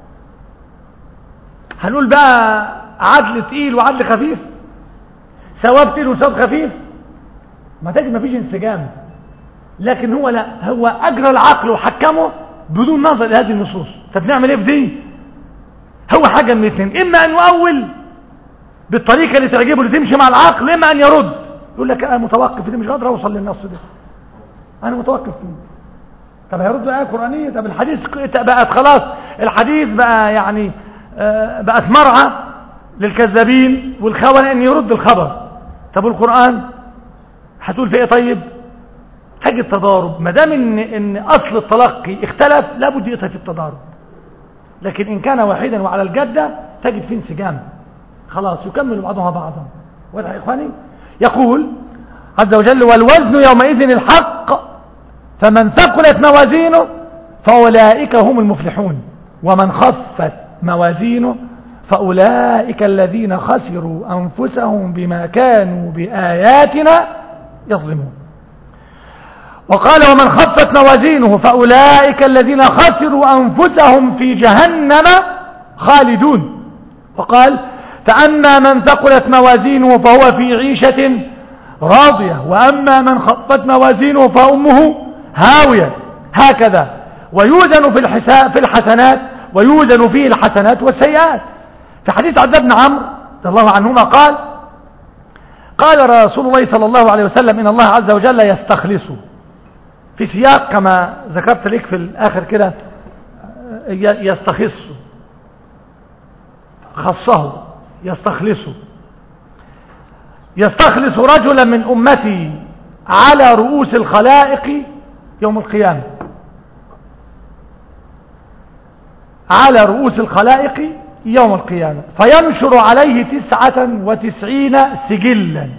هنقول بقى عدل تقيل وعدل خفيف، ثواب تقيل وثواب خفيف، ما تجد ما فيش انسجام. لكن هو لا، هو اجرى العقل وحكمه بدون نظر لهذه النصوص. طب نعمل ايه في دي؟ هو حاجه من الاثنين، اما ان يؤول بالطريقه اللي تعجبه اللي تمشي مع العقل، اما ان يرد يقول لك انا متوقف في دي، مش قادر اوصل للنص ده، انا متوقف فيه. طب هيرد ايه قرانيه؟ طب الحديث بقت خلاص، الحديث بقى يعني بقت مرعى للكذابين والخونه ان يرد الخبر. طب القران هتقول في ايه؟ طيب تجد تضارب. ما دام ان ان اصل التلقي اختلف لابد يقطع في التضارب. لكن إن كان واحدا وعلى الجدة تجد فيه انسجام، خلاص يكمل بعضها بعضا. واضح يا إخواني؟ يقول عز وجل: والوزن يومئذ الحق فمن ثقلت موازينه فأولئك هم المفلحون ومن خفت موازينه فأولئك الذين خسروا أنفسهم بما كانوا بآياتنا يظلمون. وقال: ومن خفت موازينه فأولئك الذين خسروا أنفسهم في جهنم خالدون. وقال: فأما من ثقلت موازينه فهو في عيشة راضية وأما من خفت موازينه فأمه هاوية. هكذا ويوزن في في الحسنات ويوزن فيه الحسنات والسيئات. في حديث عبد الله بن عمرو رضي الله عنهما قال: قال رسول الله صلى الله عليه وسلم: إن الله عز وجل يستخلص، في سياق كما ذكرت لك في الآخر كده، يستخص، خصه، يستخلصه، يستخلص رجلا من أمتي على رؤوس الخلائق يوم القيامة، على رؤوس الخلائق يوم القيامة، فينشر عليه تسعة وتسعين سجلا.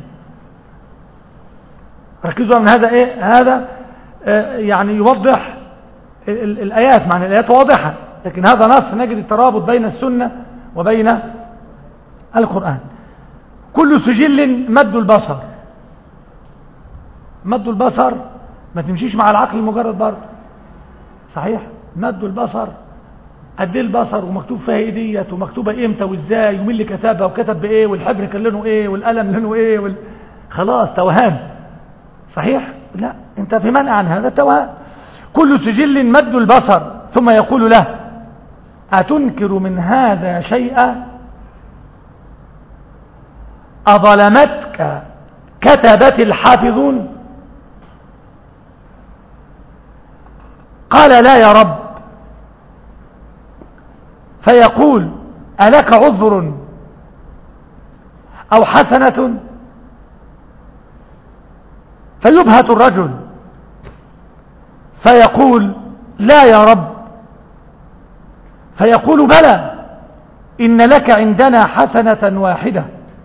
ركزوا من هذا ايه؟ هذا آه يعني يوضح ال الآيات، معنى الآيات واضحة، لكن هذا نص نجد الترابط بين السنة وبين القرآن. كل سجل مد البصر، مد البصر ما تمشيش مع العقل المجرد برضه، صحيح؟ مد البصر قد ايه البصر، ومكتوب فيها ايه ديت، ومكتوبه امتى وازاي، ومين اللي كتبها وكتب بايه، والحبر كان لونه ايه، والقلم لونه ايه، وال... خلاص توهان، صحيح؟ لا، انت في منع عن هذا التوهان. كل سجل مد البصر ثم يقول له: أتنكر من هذا شيئا؟ أظلمتك كتبت الحافظون؟ قال: لا يا رب. فيقول: ألك عذر أو حسنة؟ فيبهت الرجل فيقول: لا يا رب. فيقول: بلى، إن لك عندنا حسنة واحدة،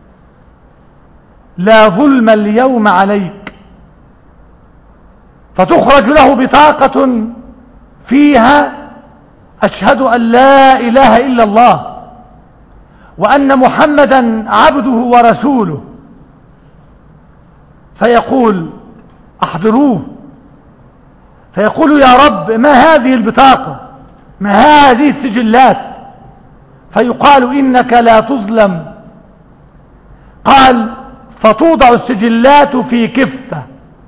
لا ظلم اليوم عليك. فتخرج له بطاقة فيها: أشهد أن لا إله إلا الله وأن محمدا عبده ورسوله. فيقول: أحضروه. فيقول: يا رب، ما هذه البطاقة، ما هذه السجلات؟ فيقال: إنك لا تظلم. قال: فتوضع السجلات في كفة.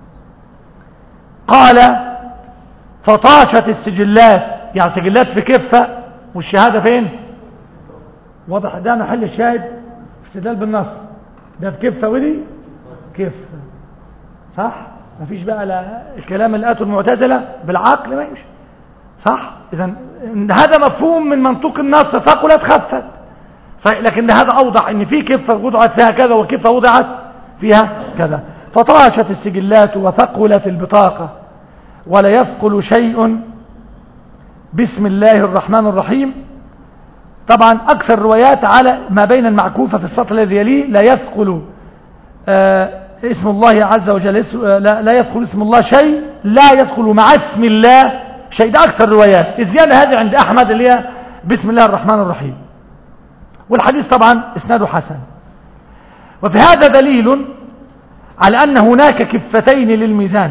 قال: فطاشت السجلات، يعني سجلات في كفة والشهادة فين؟ واضح، ده محل الشاهد استدلال بالنص، ده في كفة ودي كفة، صح؟ مفيش بقى لا الكلام اللي قاته المعتزلة بالعقل، ما يمشي، صح؟ إذا هذا مفهوم من منطوق النص، ثقلت خفت، صحيح، لكن هذا أوضح إن في كفة وضعت فيها كذا وكفة وضعت فيها كذا. فطاشت السجلات وثقلت البطاقة ولا يثقل شيء بسم الله الرحمن الرحيم. طبعا أكثر الروايات على ما بين المعكوفة في السطر الذي يليه: لا يثقل آه اسم الله عز وجل، لا, لا يثقل اسم الله شيء، لا يثقل مع اسم الله شيء. ده أكثر الروايات. الزيادة هذه عند أحمد اللي هي بسم الله الرحمن الرحيم، والحديث طبعا إسناده حسن. وفي هذا دليل على أن هناك كفتين للميزان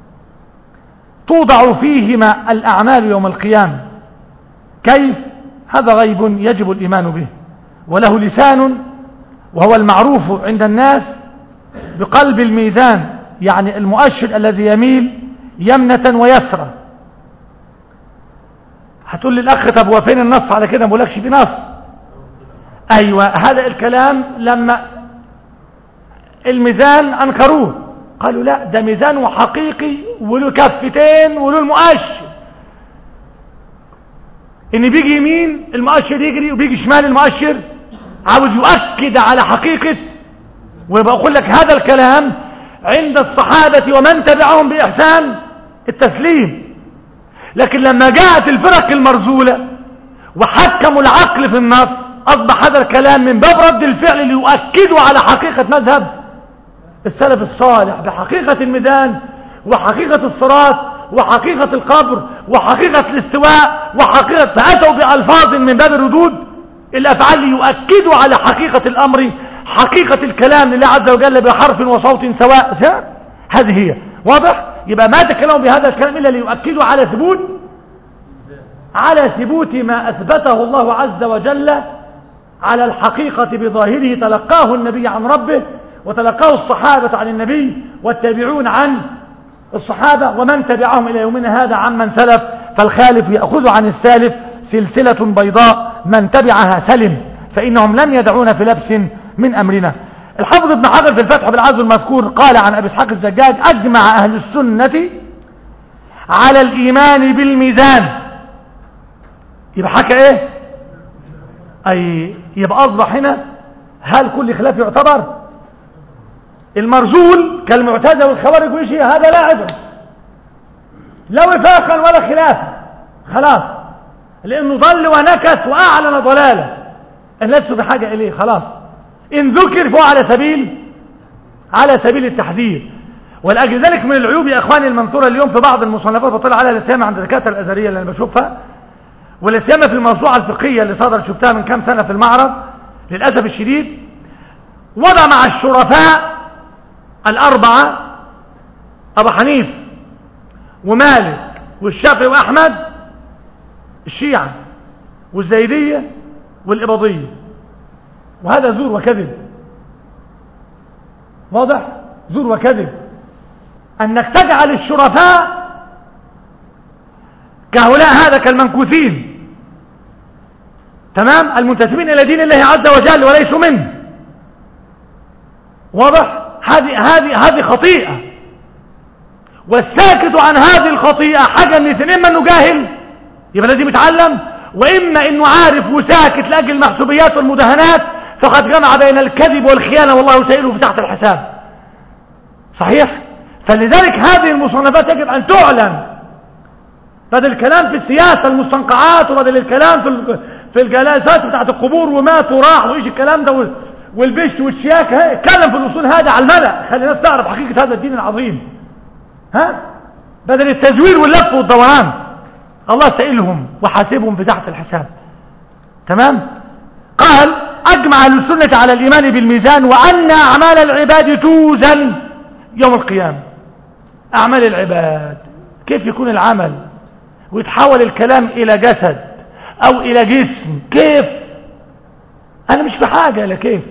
توضع فيهما الأعمال يوم القيامة. كيف؟ هذا غيب يجب الإيمان به. وله لسان وهو المعروف عند الناس بقلب الميزان، يعني المؤشر الذي يميل يمنة ويسرى. هتقول لي الأخ: طب هو فين النص على كده؟ ما بقولكش في نص. أيوة، هذا الكلام لما الميزان أنكروه، قالوا لا، ده ميزان حقيقي وله كفتين وله المؤشر، ان بيجي يمين المؤشر يجري وبيجي شمال المؤشر، عاوز يؤكد على حقيقة. وبقول لك هذا الكلام عند الصحابة ومن تبعهم بإحسان التسليم. لكن لما جاءت الفرق المرزولة وحكموا العقل في النص، أصبح هذا الكلام من باب رد الفعل ليؤكدوا على حقيقة مذهب السلف الصالح بحقيقة الميزان وحقيقة الصراط وحقيقة القبر وحقيقة الاستواء وحقيقة، فأتوا بألفاظ من باب الردود الأفعال ليؤكدوا على حقيقة الأمر، حقيقة الكلام لله عز وجل بحرف وصوت سواء. هذه هي واضح. يبقى ما تكلموا بهذا الكلام إلا ليؤكدوا على ثبوت على ثبوت ما أثبته الله عز وجل على الحقيقة بظاهره، تلقاه النبي عن ربه وتلقاه الصحابة عن النبي والتابعون عن الصحابة ومن تبعهم إلى يومنا هذا عمن سلف. فالخالف يأخذ عن السالف سلسلة بيضاء، من تبعها سلم، فإنهم لم يدعون في لبس من أمرنا. الحافظ ابن حجر في الفتح بالعزو المذكور قال عن أبي إسحاق الزجاج: أجمع أهل السنة على الإيمان بالميزان. يبقى حكى إيه؟ أي يبقى أصبح هنا هل كل خلاف يعتبر؟ المرجول كالمعتزلة والخوارج وشيء هذا لا عبر، لا وفاقا ولا خلافا، خلاص، لأنه ضل ونكس وأعلن ضلاله الناس بحاجة إليه، خلاص. إن ذكر فهو على سبيل على سبيل التحذير. ولأجل ذلك من العيوب يا إخواني المنثورة اليوم في بعض المصنفات بطلع عليها الاسامة عند الدكاترة الأزهرية اللي أنا بشوفها، والاسامة في الموسوعة الفقهية اللي صدر شفتها من كام سنة في المعرض، للأسف الشديد وضع مع الشرفاء الأربعة أبو حنيف ومالك والشافعي وأحمد الشيعة والزيدية والإباضية، وهذا زور وكذب، واضح؟ زور وكذب أنك تجعل الشرفاء كهؤلاء هذا كالمنكوثين، تمام، المنتسبين إلى دين الله عز وجل وليسوا منه، واضح؟ هذه هذه هذه خطيئة، والساكت عن هذه الخطيئة حاجة من اثنين: إما انه جاهل يبقى لازم يتعلم، واما انه عارف وساكت لاجل المحسوبيات والمداهنات، فقد جمع بين الكذب والخيانة والله سائله في تحت الحساب. صحيح؟ فلذلك هذه المصنفات يجب ان تعلن، بدل الكلام في السياسة المستنقعات وبدل الكلام في في الجلسات بتاعت القبور ومات وراح وايش الكلام ده والبشت والشياكة، اتكلم في الأصول هذا على الملأ، خلي الناس تعرف حقيقة هذا الدين العظيم، ها، بدل التزوير واللف والدوران. الله سائلهم وحاسبهم في تحت الحساب، تمام. قال: أجمع أهل السنة على الإيمان بالميزان، وأن أعمال العباد توزن يوم القيامة. أعمال العباد كيف يكون العمل ويتحول الكلام إلى جسد أو إلى جسم؟ كيف؟ أنا مش في حاجة إلى كيف.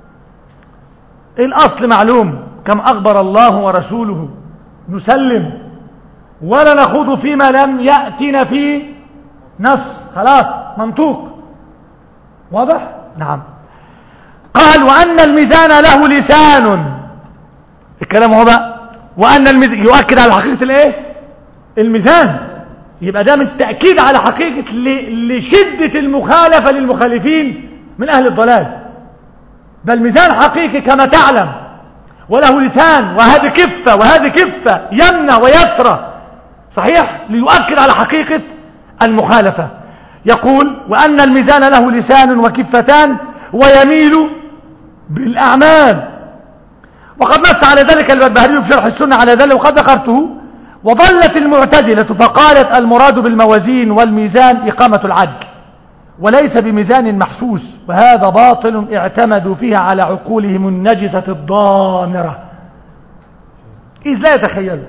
الأصل معلوم، كم أخبر الله ورسوله نسلم ولا نخوض فيما لم يأتنا فيه نص، خلاص، منطوق، واضح؟ نعم. قال: وأن الميزان له لسان، الكلام هو بقى، وأن الميزان يؤكد على حقيقة الايه؟ الميزان. يبقى ده من التأكيد على حقيقة لشدة المخالفة للمخالفين من أهل الضلال. بل ميزان حقيقي كما تعلم، وله لسان، وهذه كفة وهذه كفة، يمنى ويسرى، صحيح، ليؤكد على حقيقة المخالفة. يقول: وأن الميزان له لسان وكفتان ويميل بالأعمال. وقد نص على ذلك البربهاري في شرح السنة على ذلك وقد ذكرته. وضلت المعتزلة فقالت: المراد بالموازين والميزان إقامة العدل وليس بميزان محسوس، وهذا باطل اعتمدوا فيها على عقولهم النجسة الضامرة، إذ لا يتخيلوا.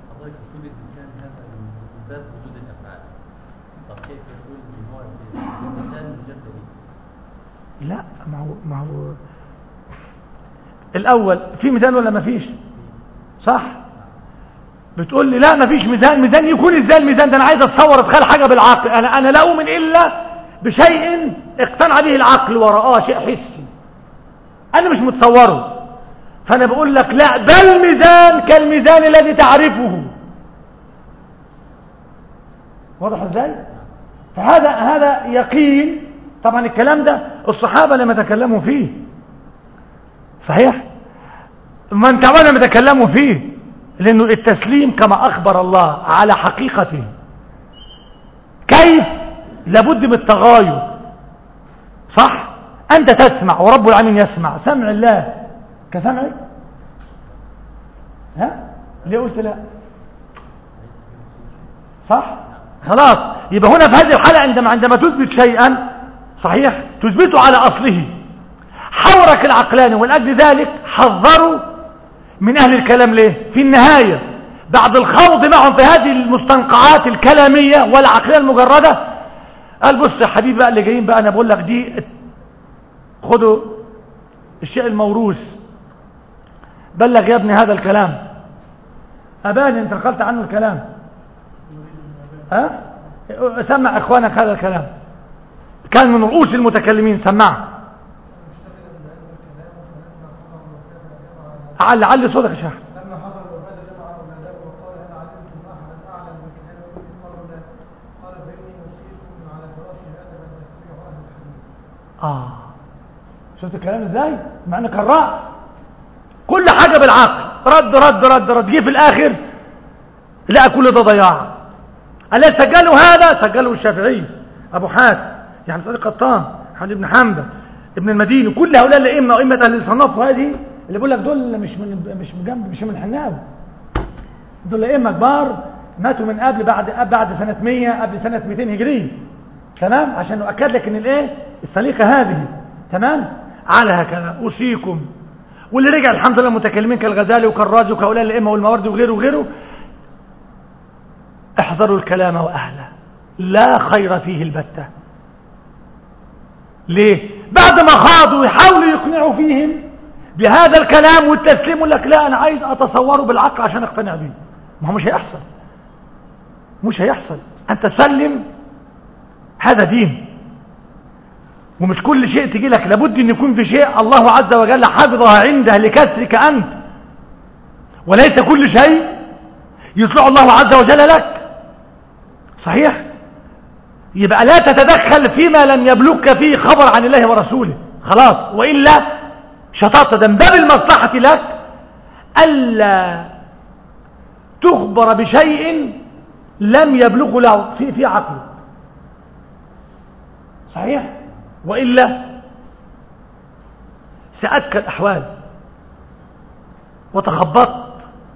لا، ما هو ما هو الأول في ميزان ولا ما فيش؟ صح؟ بتقول لي لا ما فيش ميزان. ميزان يكون ازاي الميزان ده؟ انا عايز اتصور اتخيل حاجه بالعقل. انا انا لا اؤمن الا بشيء اقتنع به العقل ورآه، شيء حسي انا مش متصوره. فانا بقول لك لا، بل ميزان كالميزان الذي تعرفه. واضح ازاي؟ فهذا هذا يقين. طبعا الكلام ده الصحابه لما تكلموا فيه، صحيح، من تعالى لما تكلموا فيه، لأنه التسليم كما أخبر الله على حقيقته. كيف؟ لابد من التغاير، صح؟ أنت تسمع ورب العالمين يسمع، سمع الله كسمعك؟ ها؟ ليه قلت لا؟ صح؟ خلاص. يبقى هنا في هذه الحالة عندما عندما تثبت شيئا صحيح تثبته على أصله. حورك العقلاني ولأجل ذلك حذروا من أهل الكلام ليه؟ في النهاية بعد الخوض معهم في هذه المستنقعات الكلامية والعقلية المجردة قال بص يا حبيبي بقى اللي جايين بقى أنا بقول لك دي خدوا الشيء الموروث، بلغ يا ابني هذا الكلام، أباني انت نقلت عنه الكلام، ها؟ سمع إخوانك هذا الكلام، كان من رؤوس المتكلمين، سمع علي علي صوتك يا شيخ. لما حضر وفاد جمع أولاده وقال هل علمتم أحدا أعلم من كلامه قالوا لا، قال فإني أوصيكم على فراشي أدبا تتبعوا أهل الحديث. آه شفت الكلام ازاي؟ مع انه كان رأس كل حاجة بالعقل، رد رد رد رد جه في الآخر لقى كل ده ضياع. ألا سجلوا هذا؟ سجلوا الشافعي، أبو حاتم، يعني صديق قطان، حمد بن حنبل، ابن المديني، كل هؤلاء الأئمة وأئمة أهل الصناف، وهذه اللي بيقول لك دول مش من مش من جنب مش من حناوي، دول أئمة كبار ماتوا من قبل بعد بعد سنة مية قبل سنة مئتين هجرية، تمام؟ عشان نؤكد لك ان الايه السليقة هذه، تمام؟ على هكذا أوصيكم. واللي رجع الحمد لله متكلمين كالغزالي وكالرازي وكهؤلاء الأئمة والماوردي وغيره وغيره، احذروا الكلام وأهله، لا خير فيه البتة. ليه؟ بعد ما خاضوا يحاولوا يقنعوا فيهم بهذا الكلام والتسليم، يقول لك لا أنا عايز أتصوره بالعقل عشان أقتنع به. ما هو مش هيحصل، مش هيحصل. أنت تسلم هذا دين، ومش كل شيء تجي لك، لابد أن يكون في شيء الله عز وجل حفظها عنده لكسرك أنت، وليس كل شيء يطلع الله عز وجل لك، صحيح؟ يبقى لا تتدخل فيما لم يبلغك فيه خبر عن الله ورسوله، خلاص، وإلا شططت. ده من باب المصلحة لك ألا تخبر بشيء لم يبلغ له في في عقله، صحيح؟ وإلا سأتك الأحوال وتخبطت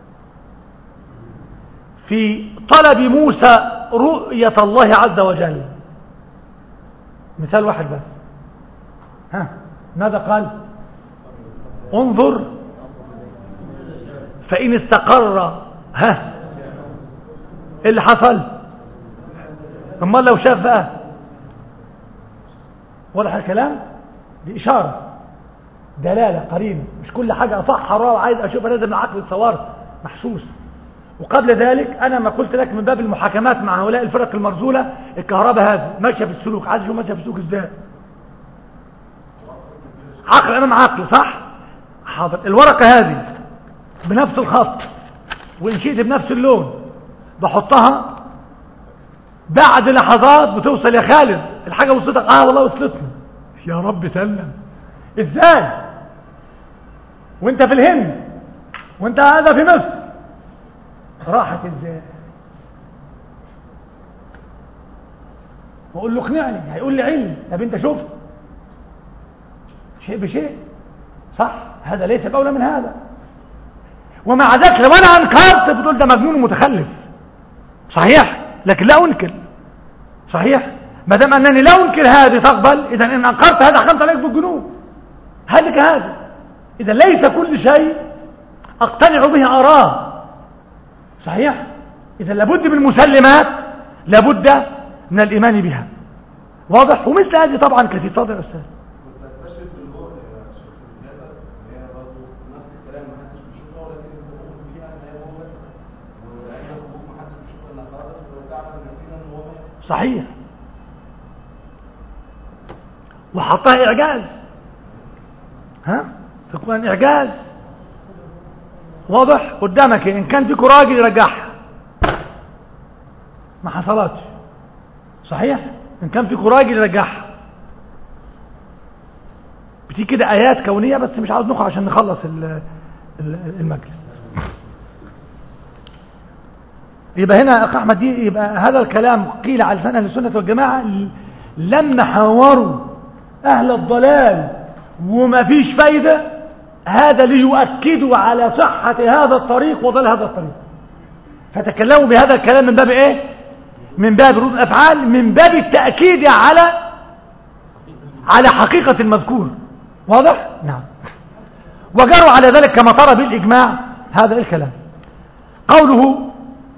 في طلب موسى رؤية الله عز وجل. مثال واحد بس، ها ماذا قال؟ انظر فإن استقر، ها ايه اللي حصل؟ اما لو شاف بقى واضح الكلام، دي إشارة دلالة قرينة، مش كل حاجة أفحر وعايز أشوفها لازم العقل يتصور محسوس. وقبل ذلك أنا ما قلت لك من باب المحاكمات مع هؤلاء الفرق المرزولة، الكهرباء هذه ماشية في السلوك، عايز أشوف ماشية في السلوك إزاي؟ عقل أمام عقل، صح؟ حاضر. الورقة هذه بنفس الخط وإن شئت بنفس اللون، بحطها بعد لحظات بتوصل يا خالد الحاجة وصلتك، اه والله وصلتني، يا رب سلم. ازاي وانت في الهند وانت هذا في مصر راحت ازاي؟ بقول له اقنعني، هيقول لي علم. طب انت شوف شيء بشيء، صح؟ هذا ليس بأولى من هذا. ومع ذلك لو انا انكرت بتقول ده مجنون ومتخلف، صحيح؟ لكن لا انكر، صحيح؟ ما دام انني لا انكر هذه تقبل، اذا ان انكرت هذا حكمت عليك بالجنون. هذا كهذا. اذا ليس كل شيء اقتنع به اراه، صحيح؟ اذا لابد من المسلمات، لابد من الايمان بها، واضح؟ ومثل هذه طبعا كثير. تفضل يا استاذ. صحيح، وحطها إعجاز، ها في القرآن إعجاز واضح قدامك. إن كان فيكم راجل يرجعها، ما حصلتش، صحيح؟ إن كان فيكم راجل يرجعها. بتيجي كده آيات كونية، بس مش عاوز نخرج عشان نخلص المجلس. يبقى هنا أخ أحمد دي يبقى هذا الكلام قيل على لسان أهل السنة والجماعة لما حاوروا أهل الضلال وما فيش فايدة، هذا ليؤكدوا على صحة هذا الطريق وضل هذا الطريق، فتكلموا بهذا الكلام من باب إيه؟ من باب ردود الأفعال، من باب التأكيد على على حقيقة المذكور. واضح؟ نعم. وجروا على ذلك كما ترى بالإجماع هذا الكلام. قوله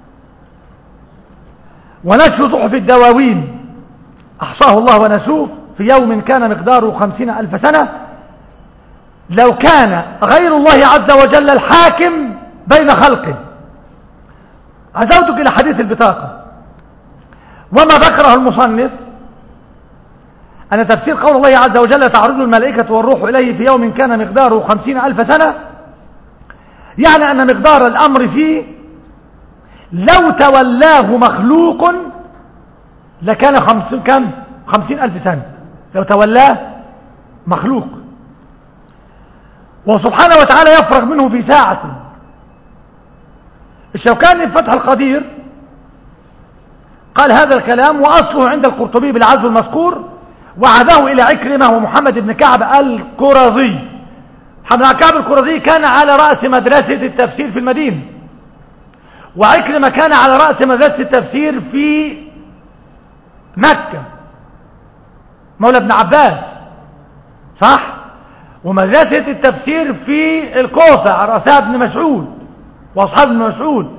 ونشر صحف الدواوين أحصاه الله ونسوه في يوم كان مقداره خمسين ألف سنة، لو كان غير الله عز وجل الحاكم بين خلقه. عزوتك إلى حديث البطاقة، وما ذكره المصنف أن تفسير قول الله عز وجل تعرج الملائكة والروح إليه في يوم كان مقداره خمسين ألف سنة، يعني أن مقدار الأمر فيه لو تولاه مخلوق لكان خمسين, كم؟ خمسين ألف سنة لو تولاه مخلوق، وسبحانه وتعالى يفرغ منه في ساعة. الشوكاني في فتح القدير قال هذا الكلام وأصله عند القرطبي بالعزو المذكور، وعزاه إلى عكرمة ومحمد بن كعب القرظي. محمد بن كعب القرظي كان على رأس مدرسة التفسير في المدينة، وعكرمة كان على رأس مدرسة التفسير في مكة، مولى ابن عباس، صح؟ ومدرسة التفسير في الكوفة على رأسها ابن مسعود وأصحاب ابن مسعود،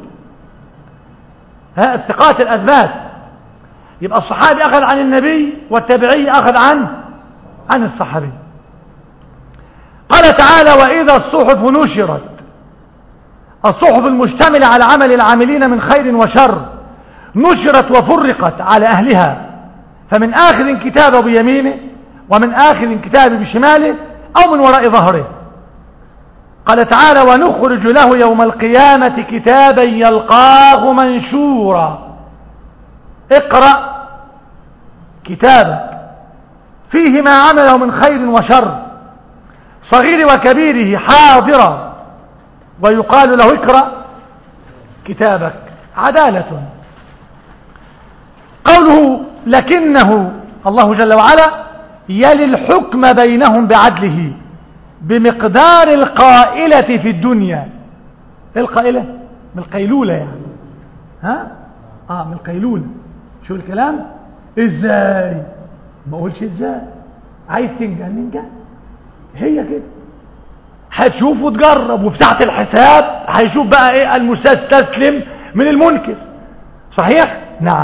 ها الثقات الأثبات. يبقى الصحابي أخذ عن النبي والتابعي أخذ عن عن الصحابي. قال تعالى وإذا الصحف نشرت، الصحف المشتملة على عمل العاملين من خير وشر نشرت وفرقت على أهلها، فمن آخر كتابه بيمينه ومن آخر كتابه بشماله أو من وراء ظهره. قال تعالى ونخرج له يوم القيامة كتابا يلقاه منشورا، اقرأ كتابك فيه ما عمله من خير وشر صغير وكبيره حاضرا، ويقال له اقرأ كتابك. عدالة. قوله لكنه الله جل وعلا يلي الحكم بينهم بعدله بمقدار القائلة في الدنيا. ايه القائلة؟ من القيلولة يعني، ها؟ اه من القيلولة. شو الكلام؟ ازاي؟ ما اقولش ازاي. عايز تنجح ننجح، هي كده. هتشوف وتجرب، وفي ساعة الحساب هيشوف بقى ايه المستسلم من المنكر. صحيح؟ نعم.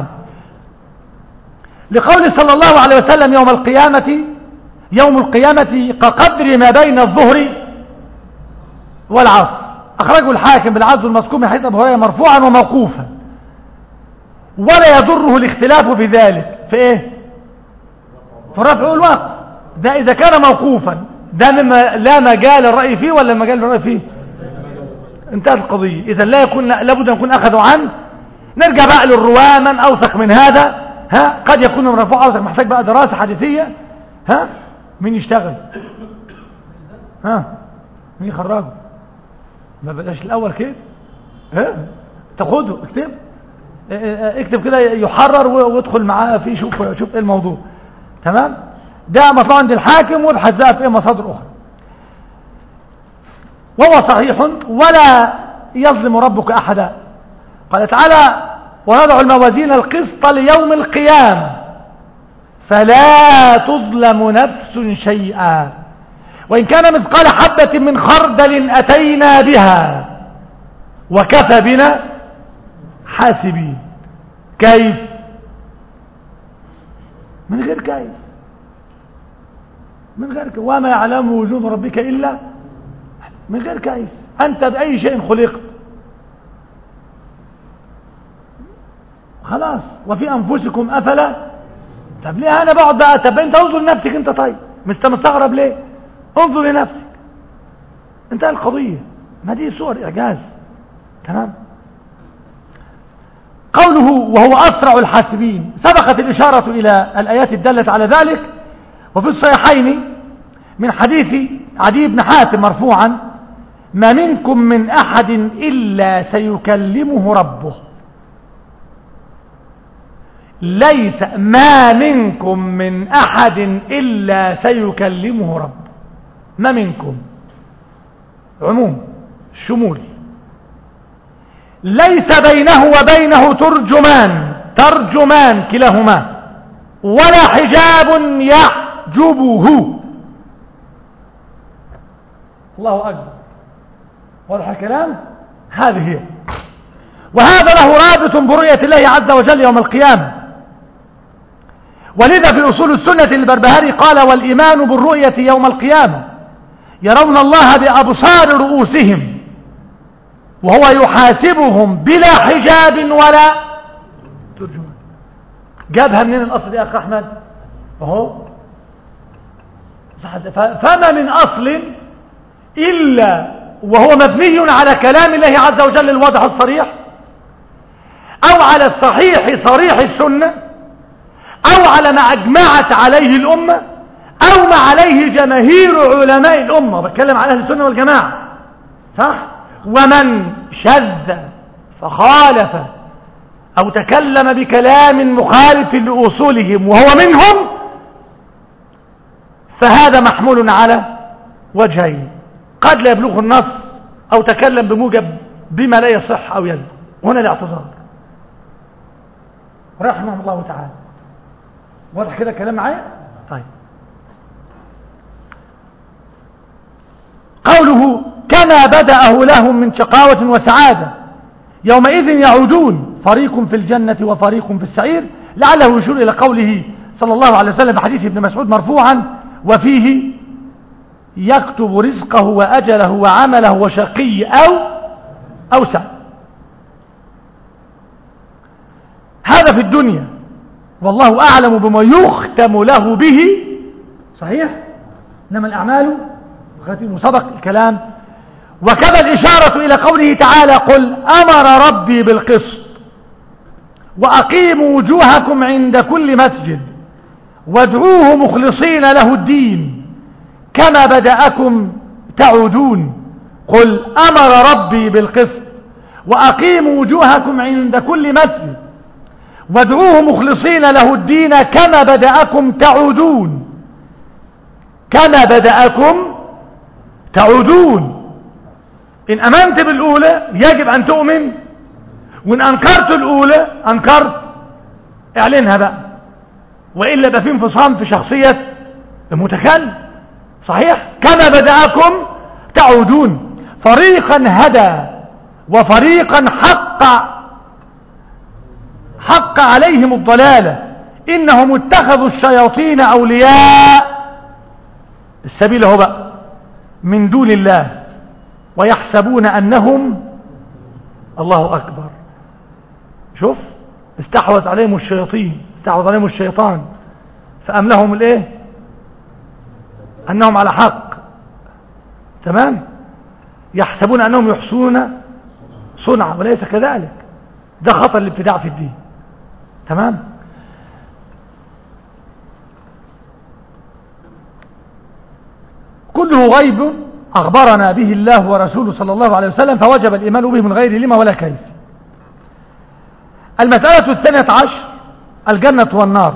لقول صلى الله عليه وسلم يوم القيامة يوم القيامة كقدر ما بين الظهر والعصر. أخرجه الحاكم بالعزو المذكور من حديث أبي هريرة مرفوعا وموقوفا، ولا يضره الاختلاف في ذلك. في ايه؟ في الرفع والوقف. ده إذا كان موقوفا ده مما لا مجال الرأي فيه ولا مجال الرأي فيه؟ انتهت القضية. إذا لا يكون لابد أن يكون أخذوا عنه. نرجع بقى للرواة من أوثق من هذا. ها قد يكون مرفوع أوثق، محتاج بقى دراسة حديثية. ها مين يشتغل؟ ها مين يخرجه؟ ما بداش الأول كده. ها تاخده اكتب اكتب كده يحرر وادخل معاه فيه. شوف شوف ايه الموضوع. تمام. ده مطلع عند الحاكم، وابحث بقى في ايه مصادر اخرى. وهو صحيح ولا يظلم ربك احدا. قال تعالى ونضع الموازين القسط ليوم القيامة فلا تظلم نفس شيئا وإن كان مثقال حبة من خردل أتينا بها وكفى بنا حاسبين. كيف؟ من غير كيف، من غير كيف. وما يعلم وجود ربك إلا من غير كيف. أنت بأي شيء خلقت خلاص. وفي أنفسكم أفلا. طب ليه أنا بقعد بقى؟ طب أنت انظر لنفسك أنت. طيب مستغرب ليه؟ انظر لنفسك. انتهى القضية. ما دي صور إعجاز. تمام. قوله وهو أسرع الحاسبين، سبقت الإشارة إلى الآيات الدالة على ذلك. وفي الصحيحين من حديث عدي بن حاتم مرفوعا ما منكم من أحد إلا سيكلمه ربه. ليس ما منكم من أحد إلا سيكلمه رب. ما منكم عموم شمول، ليس بينه وبينه ترجمان ترجمان كلاهما ولا حجاب يحجبه. الله أكبر، واضح الكلام؟ هذه هي. وهذا له رابط برؤية الله عز وجل يوم القيامة. ولذا في أصول السنة البربهاري قال: والإيمان بالرؤية يوم القيامة يرون الله بأبصار رؤوسهم وهو يحاسبهم بلا حجاب ولا ترجمان. جابها منين الأصل يا أخ أحمد؟ أهو فما من أصل إلا وهو مبني على كلام الله عز وجل الواضح الصريح، أو على الصحيح صريح السنة، أو على ما أجمعت عليه الأمة، أو ما عليه جماهير علماء الأمة. بتكلم على أهل السنة والجماعة، صح؟ ومن شذ فخالف أو تكلم بكلام مخالف لأصولهم وهو منهم فهذا محمول على وجهين: قد لا يبلغ النص، أو تكلم بموجب بما لا يصح أو يلزم. هنا الاعتذار رحمه الله تعالى. واضح كده كلام معايا؟ طيب، قوله: كما بدأه لهم من شقاوة وسعادة يومئذ يعودون فريق في الجنة وفريق في السعير، لعله يشير إلى قوله صلى الله عليه وسلم في حديث ابن مسعود مرفوعا: وفيه يكتب رزقه وأجله وعمله وشقي أو أو سعيد. هذا في الدنيا، والله أعلم بما يختم له به، صحيح؟ إنما الأعمال وسبق الكلام. وكذا الإشارة إلى قوله تعالى: قل أمر ربي بالقسط وأقيموا وجوهكم عند كل مسجد وادعوه مخلصين له الدين كما بدأكم تعودون. قل أمر ربي بالقسط وأقيموا وجوهكم عند كل مسجد وادعوه مخلصين له الدين كما بدأكم تعودون. كما بدأكم تعودون. إن أمنت بالأولى يجب أن تؤمن، وإن أنكرت الأولى أنكرت اعلنها بقى، وإلا بقى في انفصام في شخصية المتكلم. صحيح؟ كما بدأكم تعودون. فريقا هدى وفريقا حق حق عليهم الضلالة إنهم اتخذوا الشياطين أولياء، السبيل هو بقى، من دون الله ويحسبون أنهم الله أكبر. شوف، استحوذ عليهم الشياطين، استحوذ عليهم الشيطان فأملهم الايه؟ أنهم على حق. تمام؟ يحسبون أنهم يحسنون صنعا وليس كذلك. ده خطر الابتداع في الدين. تمام؟ كله غيب أخبرنا به الله ورسوله صلى الله عليه وسلم، فوجب الإيمان به من غير لما ولا كيف. المسألة الثانية عشر: الجنة والنار.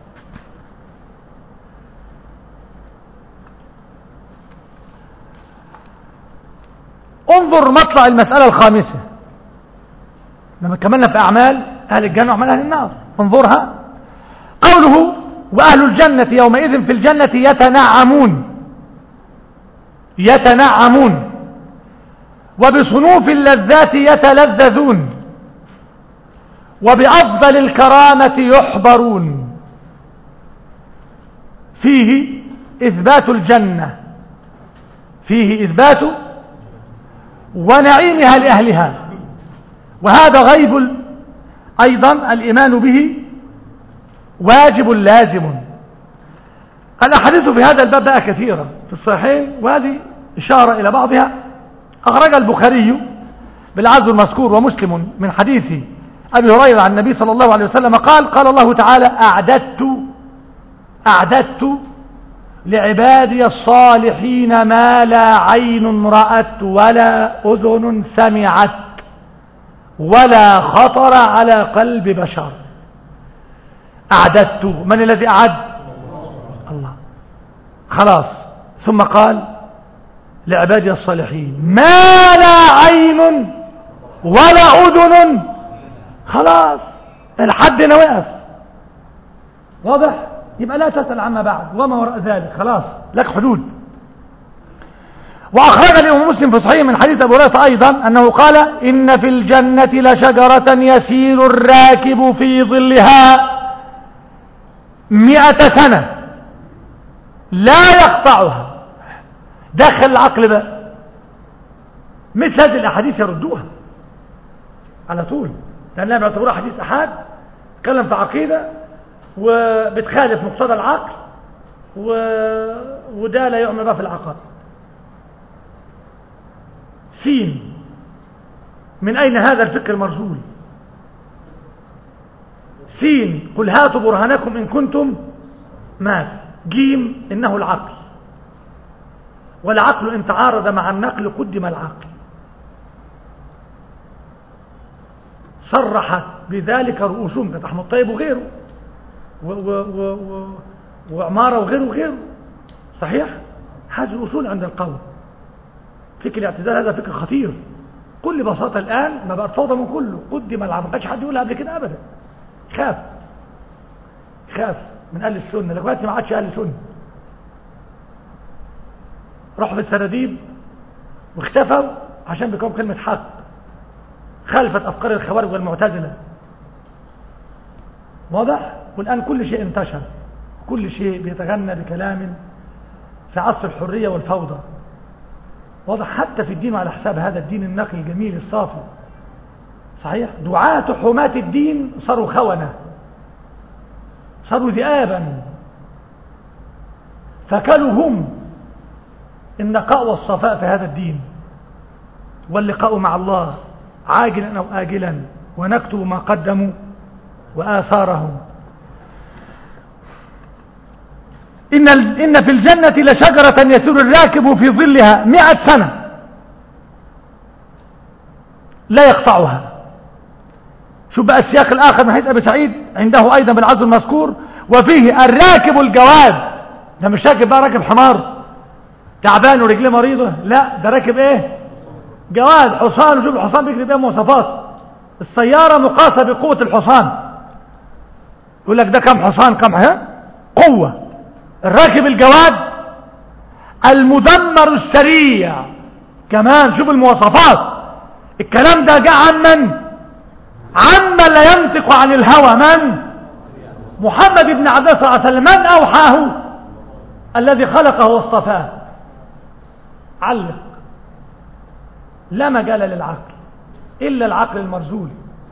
انظر مطلع المسألة الخامسة لما كملنا في أعمال أهل الجنة وأعمال أهل النار. انظرها. قوله: وأهل الجنة يومئذ في الجنة يتنعمون يتنعمون وبصنوف اللذات يتلذذون وبأفضل الكرامة يحبرون. فيه إثبات الجنة، فيه إثبات ونعيمها لأهلها، وهذا غيب أيضا الإيمان به واجب لازم. الأحاديث في هذا الباب بقى كثيرة في الصحيحين، وهذه إشارة إلى بعضها. أخرج البخاري بالعزو المذكور ومسلم من حديث أبي هريرة عن النبي صلى الله عليه وسلم قال: قال الله تعالى: أعددت أعددت لعبادي الصالحين ما لا عين رأت ولا أذن سمعت ولا خطر على قلب بشر. أعددت. من الذي أعد؟ الله. خلاص. ثم قال لعبادي الصالحين ما لا عين ولا أذن. خلاص الحد هنا وقف. واضح؟ يبقى لا تسأل عما بعد وما وراء ذلك، خلاص لك حدود. وأخرج الإمام مسلم في صحيح من حديث أبي هريرة أيضا أنه قال إن في الجنة لشجرة يسير الراكب في ظلها مئة سنة لا يقطعها. دخل العقل بقى، مثل هذه الأحاديث يردوها على طول، لأنها بيعتبروها حديث أحاد تكلم في عقيدة وبتخالف مقتضى العقل و... وده لا يؤمن بها في العقائد. سين، من أين هذا الفكر المرجول؟ سين، قل هاتوا برهانكم إن كنتم مات. جيم، إنه العقل، والعقل إن تعارض مع النقل قدم العقل. صرح بذلك رؤوسهم كأحمد الطيب وغيره و و و و وعمارة وغيره وغيره. صحيح؟ هذه الأصول عند القوم. فكر الاعتدال هذا فكر خطير. كل بساطة الآن ما بقى فوضى من كله، قدم العقل. ما كانش حد يقولها قبل كده أبدا. خاف خاف من أهل السنة، دلوقتي ما عادش أهل السنة. راحوا في السراديب واختفوا عشان بيكون كلمة حق خالفت أفكار الخوارج والمعتزلة. واضح؟ والآن كل شيء انتشر، كل شيء بيتغنى بكلام في عصر الحرية والفوضى. واضح؟ حتى في الدين على حساب هذا الدين النقي الجميل الصافي. صحيح؟ دعاة حماة الدين صاروا خونة، صاروا ذئابا، فكانوا هم النقاء والصفاء في هذا الدين واللقاء مع الله عاجلا أو آجلا، ونكتب ما قدموا وآثارهم. إن, إن في الجنة لشجرة يسير الراكب في ظلها مئة سنة لا يقطعها. شوف بقى السياق الآخر من حديث أبي سعيد عنده أيضا بالعزو المذكور، وفيه الراكب الجواد. ده مش راكب بقى راكب حمار تعبان ورجليه مريضة، لا ده راكب ايه؟ جواد، حصان. وشوف الحصان بيجري بيه مواصفات. السيارة مقاسة بقوة الحصان. يقول لك ده كم حصان؟ كم ها؟ قوة. الراكب الجواد المدمر السريع كمان. شوف المواصفات. الكلام ده جاء عن من؟ عمن لا ينطق عن الهوى. من؟ محمد بن عبد الله صلى الله عليه وسلم. من أوحاه؟ الذي خلقه واصطفاه. علق. لا مجال للعقل إلا العقل المرزول.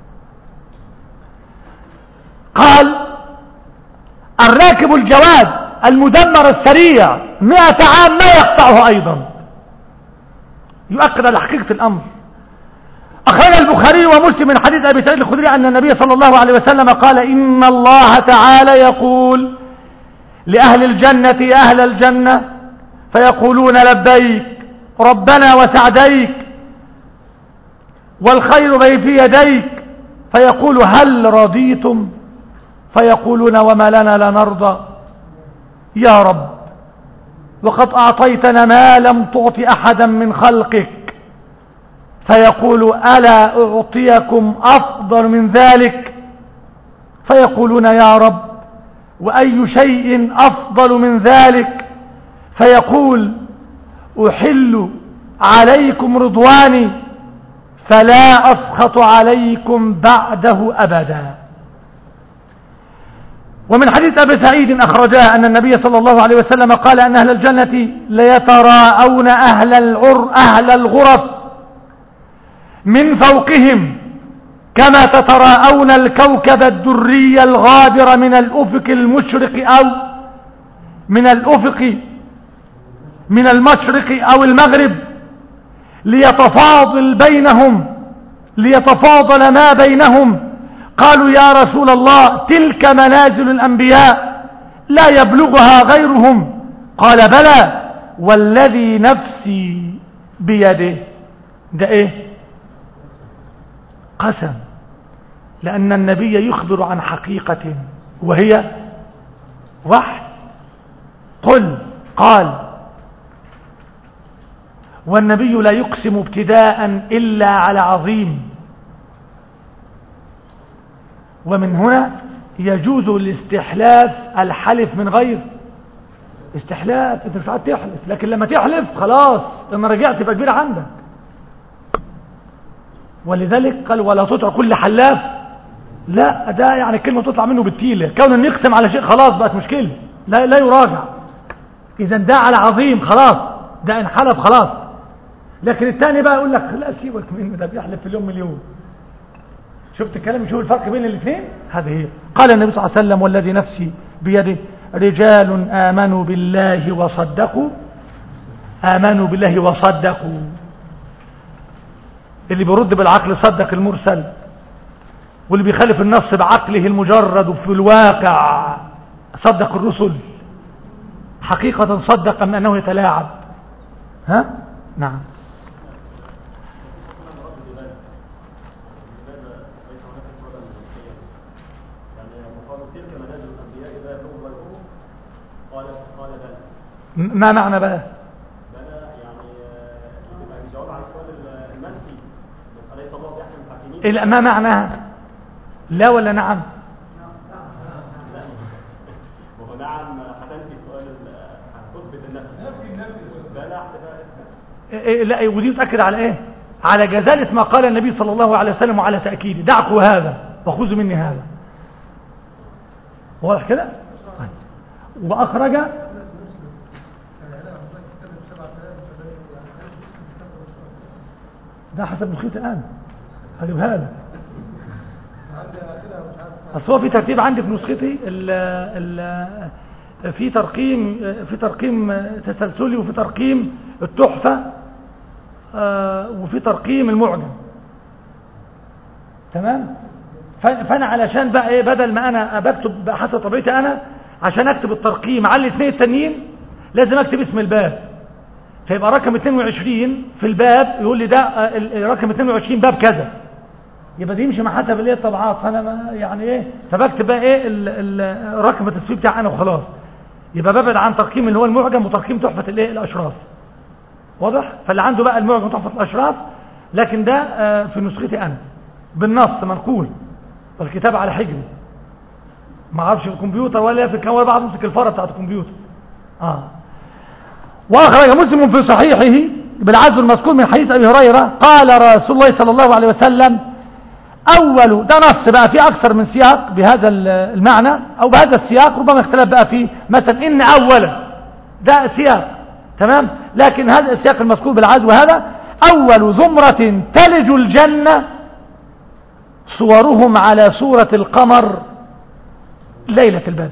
قال الراكب الجواد المدمر السريع مئة عام ما يقطعه أيضا. يؤكد على حقيقة الأمر. أخرج البخاري ومسلم من حديث أبي سعيد الخدري أن النبي صلى الله عليه وسلم قال إن الله تعالى يقول لأهل الجنة يا أهل الجنة، فيقولون لبيك ربنا وسعديك والخير بين في يديك، فيقول هل رضيتم؟ فيقولون وما لنا لا نرضى يا رب، وقد أعطيتنا ما لم تعط أحدا من خلقك. فيقول ألا أعطيكم أفضل من ذلك؟ فيقولون يا رب وأي شيء أفضل من ذلك؟ فيقول أحل عليكم رضواني فلا أسخط عليكم بعده أبدا. ومن حديث أبي سعيد أخرجاه أن النبي صلى الله عليه وسلم قال أن أهل الجنة ليتراءون أهل العر أهل الغرف من فوقهم كما تتراءون الكوكب الدري الغابر من الأفق المشرق أو من الأفق من المشرق أو المغرب، ليتفاضل بينهم ليتفاضل ما بينهم. قالوا يا رسول الله تلك منازل الأنبياء لا يبلغها غيرهم. قال بلى والذي نفسي بيده. ده ايه؟ قسم. لأن النبي يخبر عن حقيقة وهي وحي. قل قال. والنبي لا يقسم ابتداء إلا على عظيم. ومن هنا يجوز الاستحلاف الحلف من غير استحلاف. انت مش عارف تحلف، لكن لما تحلف خلاص لما رجعت يبقى كبير عندك. ولذلك قال ولا تطع كل حلاف. لا، ده يعني كلمة تطلع منه بالتيلة. كون ان يقسم على شيء خلاص بقت مشكلة، لا لا يراجع. اذا ده على عظيم خلاص، ده انحلف خلاص. لكن الثاني بقى يقول لك لا سيبك منه، ده بيحلف في اليوم مليون. شفت الكلام؟ شوف الفرق بين الاثنين. هذه هي. قال النبي صلى الله عليه وسلم والذي نفسي بيده رجال آمنوا بالله وصدقوا. آمنوا بالله وصدقوا. اللي بيرد بالعقل صدق المرسل، واللي بيخالف النص بعقله المجرد وفي الواقع صدق الرسل. حقيقة صدق من أنه يتلاعب. ها؟ نعم. ما معنى بقى؟ بقى يعني يبقى الجواب على السؤال المنفي أليس الله بيحكم الحاكمين؟ ما معناها؟ لا ولا نعم؟ لا وهو نعم هتنفي السؤال، هتثبت النفي. بلا احتمال. لا، ودي تأكد على ايه؟ على جزالة ما قال النبي صلى الله عليه وسلم وعلى تأكيده. دعكوا هذا وخذوا مني هذا. واضح كده؟ وأخرج ده حسب نسختي الآن. هجيبها لك. اصل هو في ترتيب عندي في نسختي ال ال في ترقيم في ترقيم تسلسلي، وفي ترقيم التحفة، وفي ترقيم المعجم. تمام. فانا علشان بقى ايه، بدل ما انا بكتب حسب طبيعتي انا، عشان اكتب الترقيم على الاثنين التانيين لازم اكتب اسم الباب. فيبقى رقم اثنين وعشرين في الباب يقول لي ده رقم اثنين وعشرين باب كذا، يبقى دي يمشي مع حسب الايه الطبعات. فانا ما يعني ايه، فبكتب بقى ايه الرقم التسويق بتاعي انا وخلاص. يبقى ببعد عن ترقيم اللي هو المعجم وترقيم تحفة الايه الاشراف. واضح؟ فاللي عنده بقى المعجم تحفة الاشراف، لكن ده في نسختي انا بالنص منقول، والكتاب على حجري، ما اعرفش في الكمبيوتر ولا في ولا بعض امسك الفاره بتاعت الكمبيوتر. اه واخرج مسلم في صحيحه بالعزو المذكور من حديث ابي هريره قال رسول الله صلى الله عليه وسلم اول، ده نص بقى في اكثر من سياق بهذا المعنى او بهذا السياق، ربما اختلف بقى في مثلا ان اولا، ده سياق تمام، لكن هذا السياق المذكور بالعزو هذا اول زمرة تلج الجنة صورهم على صورة القمر ليلة البدر.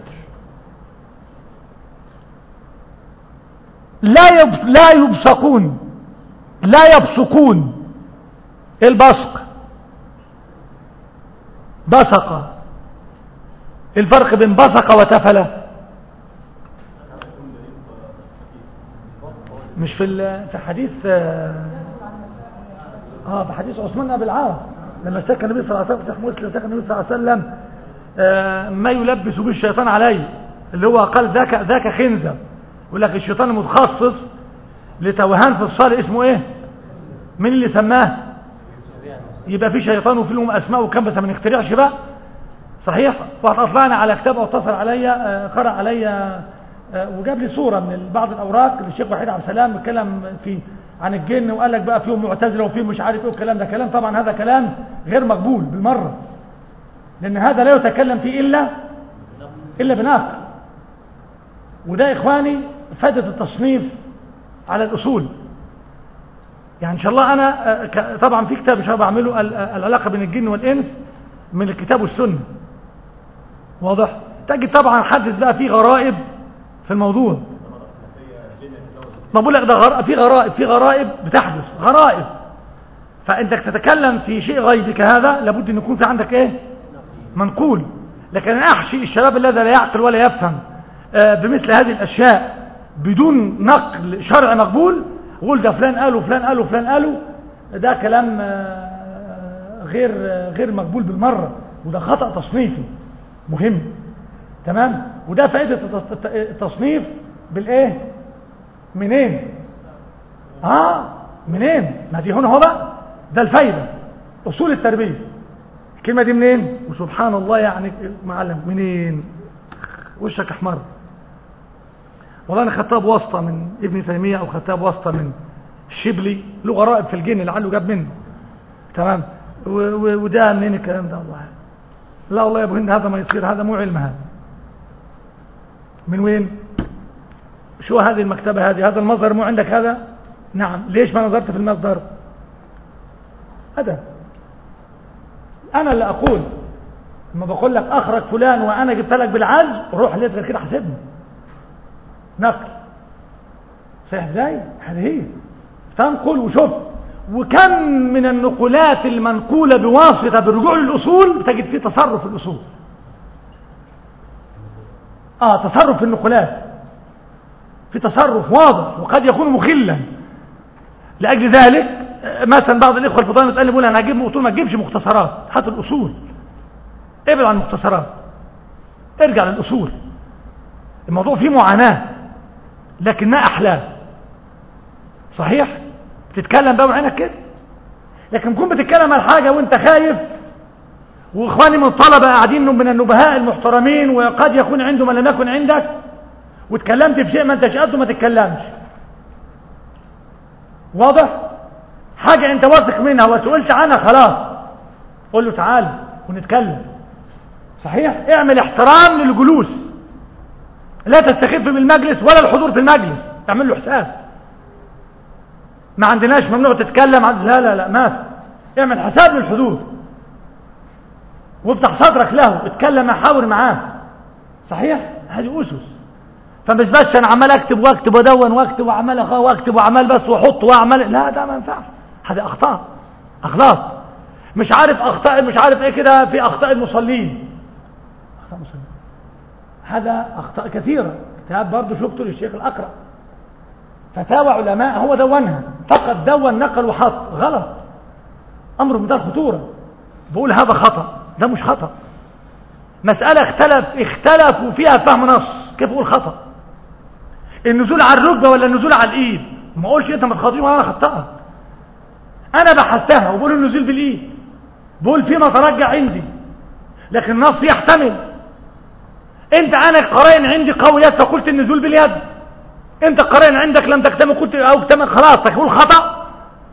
لا لا يبصقون، لا يبصقون. البصق بصق، الفرق بين بصق وتفل مش في في حديث اه في حديث عثمان بن العاص لما اشتكى النبي صلى الله عليه وسلم، مسلم اشتكى النبي صلى الله عليه وسلم آه ما يلبس به الشيطان عليه، اللي هو قال ذاك ذاك خنزر. يقول لك الشيطان المتخصص لتوهان في الصلاة اسمه ايه؟ مين اللي سماه؟ يبقى في شيطان وفي لهم اسماء وكم، بس ما نخترعش بقى. صحيح. واحد اطلعنا على كتاب او اتصل عليا آه قرأ عليا آه وجاب لي صورة من بعض الاوراق للشيخ وحيد عبد السلام بيتكلم في عن الجن، وقال لك بقى فيهم معتزله وفيهم مش عارف ايه والكلام ده. كلام طبعا هذا كلام غير مقبول بالمره، لان هذا لا يتكلم فيه الا الا بنقل. وده يا اخواني فائده التصنيف على الاصول. يعني ان شاء الله انا طبعا في كتاب ان شاء الله بعمله العلاقه بين الجن والانس من الكتاب والسنه. واضح؟ تجد طبعا حدث بقى فيه غرائب في الموضوع. ما بقول لك ده غرائب، في غرائب في غرائب بتحدث غرائب، فانت تتكلم في شيء غيبي كهذا لابد ان يكون في عندك ايه منقول. لكن انا احشي الشباب الذي لا يعقل ولا يفهم آه بمثل هذه الاشياء بدون نقل شرع مقبول، اقول ده فلان قالوا فلان قالوا فلان قالوا، ده كلام آه غير آه غير مقبول بالمره، وده خطأ تصنيفي مهم. تمام. وده فائدة التصنيف بالايه منين اه منين ما دي هنا هو بقى ده الفايدة اصول التربية. الكلمة دي منين؟ وسبحان الله يعني معلم منين وشك احمر. والله انا خدتها بواسطة من ابن تيمية او خدتها بواسطة من الشبلي له غرائب في الجن لعله جاب منه. تمام. وده منين الكلام ده؟ والله لا والله يا ابو هند هذا ما يصير، هذا مو علم. هذا من وين؟ شو هذه المكتبة هذه؟ هذا المصدر مو عندك هذا؟ نعم. ليش ما نظرت في المصدر؟ هذا انا اللي اقول لما بقول لك اخرج فلان وانا جبت لك بالعزم روح ليه غير كده حاسبني نقل صحيح ازاي؟ هذه هي تنقل وشوف. وكم من النقولات المنقولة بواسطة بالرجوع للأصول بتجد فيه تصرف في الأصول. آه تصرف في النقولات، في تصرف واضح وقد يكون مخلا. لأجل ذلك مثلا بعض الإخوة الفضلاء يسألني بيقول أنا هجيب أصول، ما تجيبش مختصرات، هات الأصول، ابعد عن المختصرات، ارجع للأصول. الموضوع فيه معاناة لكن ما أحلاه. صحيح؟ بتتكلم بقى وعينك كده، لكن كنت بتتكلم عن حاجة وانت خايف، واخواني من الطلبة قاعدين من النبهاء المحترمين وقد يكون عنده ما لم يكن عندك، واتكلمت في شيء ما انتش قده ما تتكلمش. واضح؟ حاجة انت واثق منها وسئلت عنها خلاص قول له تعال ونتكلم. صحيح؟ اعمل احترام للجلوس، لا تستخف بالمجلس ولا الحضور في المجلس، اعمل له حساب. ما عندناش ممنوع تتكلم عن... لا لا لا ما في. اعمل حساب للحضور وافتح صدرك له، اتكلم حاور معاه. صحيح؟ هذه أسس. فمش بس انا عمال اكتب واكتب ودون واكتب وعمال واكتب وعمال بس واحط واعمل، لا ده ما ينفعش. هذه اخطاء اغلاط. مش عارف اخطاء مش عارف ايه كده، في اخطاء المصلين، اخطاء المصلين هذا اخطاء كثيره. كتاب برضه شفته للشيخ الاقرع فتاوى علماء هو دونها فقط، دون نقل وحط غلط، امر منتهى الخطوره. بقول هذا خطا، ده مش خطا. مساله اختلف اختلفوا فيها فهم نص، كيف اقول خطا؟ النزول على الركبه ولا النزول على الايد؟ ما اقولش انت ما تخاطبني وانا خطأت. انا بحثتها وبقول النزول بالايد، بقول فيما ترجع عندي، لكن النص يحتمل. انت انا قرائن عندي قويات فقلت النزول باليد، انت قرائن عندك لم تكتمل قلت او اكتمل خلاص تقول خطأ.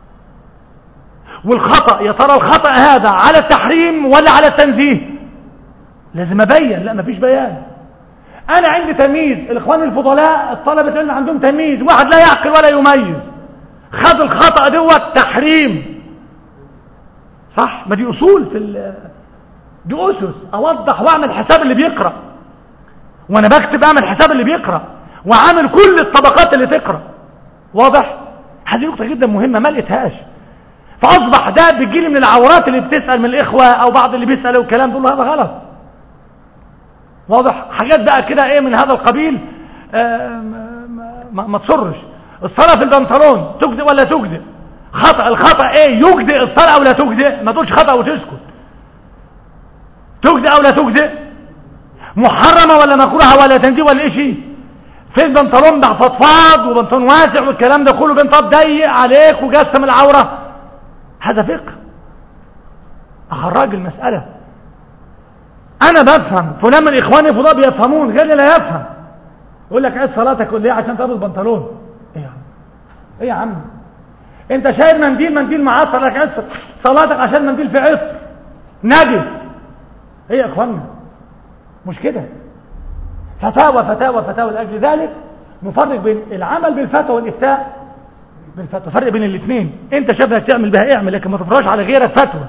والخطأ يا ترى الخطأ هذا على التحريم ولا على التنزيه؟ لازم ابين. لا مفيش بيان. انا عندي تمييز، الاخوان الفضلاء الطلبة العلم عندهم تمييز، واحد لا يعقل ولا يميز خذ الخطأ دوت تحريم. صح؟ ما دي اصول في ال... دي اسس. اوضح واعمل حساب اللي بيقرأ، وانا بكتب اعمل حساب اللي بيقرأ، وعامل كل الطبقات اللي تقرأ. واضح؟ هذه نقطة جدا مهمة ما لقيتهاش. فاصبح ده بيجيلي من العورات اللي بتسأل من الاخوة او بعض اللي بيسألوا الكلام دول، هذا غلط. واضح؟ حاجات بقى كده ايه من هذا القبيل. آه ما, ما, ما تصرش. الصلاة في البنطلون تجزئ ولا تجزئ؟ خطأ. الخطأ ايه؟ يجزئ الصلاة او لا تجزئ؟ ما تقولش خطأ وتسكت. تجزئ او لا تجزئ؟ محرمة ولا مكروهة ولا تنزيه ولا ايش؟ في البنطلون بقى فضفاض وبنطلون واسع والكلام ده كله، بنطلون ضيق عليك وجسم العورة، هذا فقه. اخرج المسألة. انا بفهم، فلان من اخواني فضاء بيفهمون غير لا يفهم. يقول لك عيد صلاتك ليه؟ عشان تلبس بنطلون. ايه يا عم؟ ايه يا عم؟ انت شايل منديل منديل معصر لك عيد صلاتك عشان منديل في عطر نجس. ايه يا اخوانا؟ مش كده. فتاوى فتاوى فتاوى. لاجل ذلك نفرق بين العمل بالفتوى والافتاء بالفتوى، فرق بين الاثنين. انت شبهك تعمل بها اعمل، لكن ما تفرش على غيرك فتوى.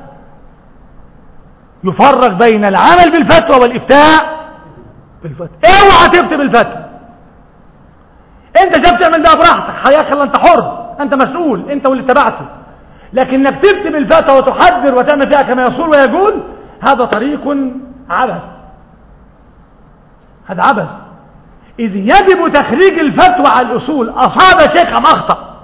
يفرق بين العمل بالفتوى والافتاء بالفتوى. اوعى تفتي بالفتوى. انت شايف تعمل بها براحتك، حياك الله، انت حر، انت مسؤول، انت واللي اتبعته. لكن انك تفتي بالفتوى وتحذر وتعمل فيها كما يصول ويقول، هذا طريق عبث. هذا عبث. إذ يجب تخريج الفتوى على الأصول. أصاب شيخ أم أخطأ؟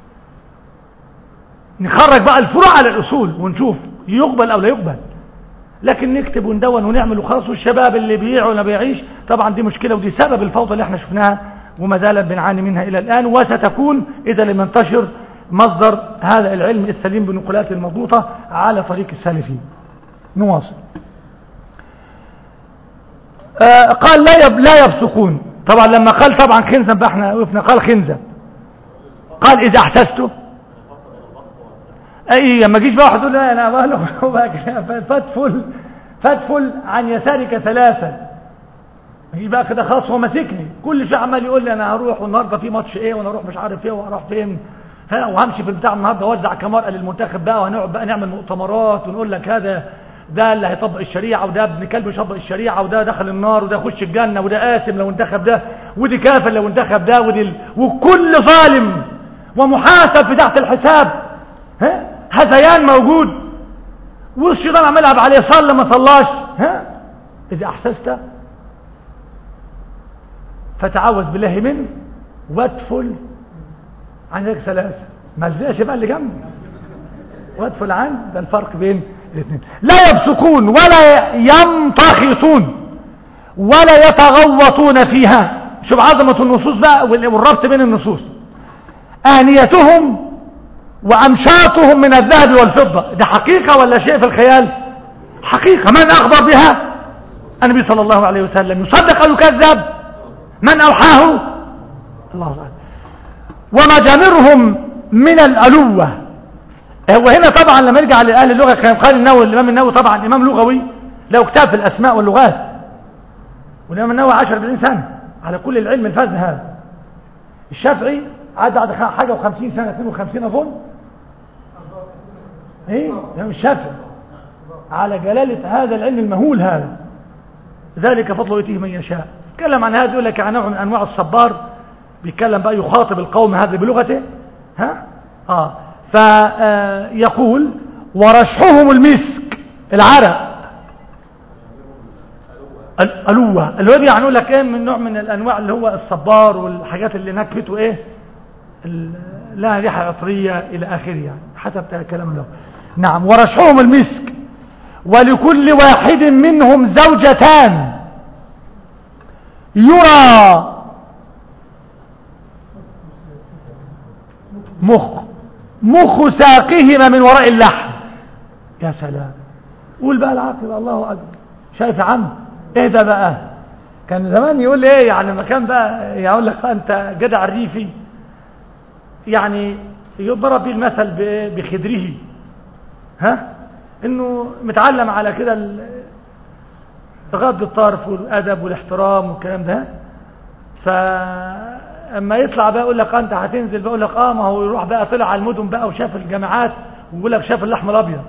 نخرج بقى الفروع على الأصول ونشوف يقبل أو لا يقبل. لكن نكتب وندون ونعمل وخلاص، والشباب اللي بيع ولا بيعيش طبعا دي مشكلة، ودي سبب الفوضى اللي احنا شفناها وما زالت بنعاني منها إلى الآن، وستكون إذا لم ينتشر مصدر هذا العلم السليم بنقولات المضبوطة على طريق السالفين. نواصل. آه قال لا يب لا يبصقون. طبعا لما قال طبعا خنزب بقى احنا وقفنا، قال خنزب، قال إذا أحسسته اي لما جيش بقى واحد يقول لا انا ماله فتفل فتفل عن يسارك ثلاثا، يبقى كده خلاص هو ماسكني، كل شيء عمال يقول لي انا هروح والنهارده في ماتش ايه وانا اروح مش عارف ايه وهروح فين، ها وهمشي في البتاع النهارده اوزع كمرأة للمنتخب بقى، وهنقعد بقى نعمل مؤتمرات ونقول لك هذا ده اللي هيطبق الشريعه، وده ابن كلب يطبق الشريعه، وده دخل النار، وده يخش الجنه، وده قاسم لو انتخب ده، ودي كافر لو انتخب ده، ودي ال... وكل ظالم ومحاسب في تحت الحساب، ها هذيان موجود، والشيطان عمال يلعب عليه صلى ما صلاش. ها اذا احسست فتعوذ بالله منه وادفل عن ذلك ثلاثه، ما تزيدش بقى اللي جنبه وادفل عن، ده الفرق بين الاثنين. لا يبصقون ولا يمتخطون ولا يتغوطون فيها. شوف عظمه النصوص بقى والربط بين النصوص. آنيتهم وأمشاطهم من الذهب والفضة، ده حقيقة ولا شيء في الخيال؟ حقيقة. من أخبر بها؟ النبي صلى الله عليه وسلم. يصدق أو يكذب؟ من أوحاه؟ الله تعالى. ومجامرهم من الألوة. وهنا طبعا لما يرجع لأهل اللغة كان قال النووي، الإمام النووي طبعا إمام لغوي له كتاب في الأسماء واللغات، والإمام النووي عشر أربعين سنة على كل العلم الفذ هذا. الشافعي عاد بعد حاجة وخمسين سنة، اثنين وخمسين أظن، ايه الإمام الشافعي على جلالة هذا العلم المهول هذا، ذلك فضل يؤتيه من يشاء. تكلم عن هذا يقول لك عن نوع من أنواع الصبار، بيتكلم بقى يخاطب القوم هذا بلغته، ها اه فيقول ورشحهم المسك، العرق، الألوة، الألوة يعني يقول لك ايه من نوع من الأنواع اللي هو الصبار والحاجات اللي نكهته ايه لا ريحة عطرية إلى آخره، يعني حسب كلام له. نعم. ورشحهم المسك. ولكل واحد منهم زوجتان يرى مخ مخ ساقهما من وراء اللحم. يا سلام. قول بقى العاقبة. الله أكبر. شايف يا عم ايه ده بقى؟ كان زمان يقول لي ايه يعني مكان بقى يقول لك انت جدع الريفي، يعني يضرب به المثل بخدره، ها انه متعلم على كده غض الطرف والادب والاحترام والكلام ده، فاما يطلع بقى يقول لك انت هتنزل، بقول لك اه ما هو يروح بقى طلع على المدن بقى وشاف الجامعات ويقول لك شاف اللحم الابيض،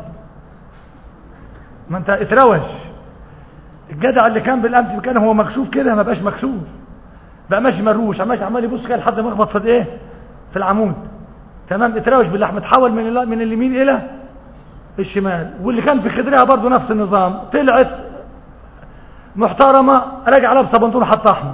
ما انت اتروش. الجدع اللي كان بالامس كان هو مكشوف كده ما بقاش مكشوف، بقى ماشي مروش، ماشي عمال يبص كده لحد ما يخبط في الايه في العمود، تمام. اتراوش باللحم، اتحول من من اليمين الى الشمال. واللي كان في خدرها برضه نفس النظام، طلعت محترمه راجع لابسه بنطلون حتى احمر،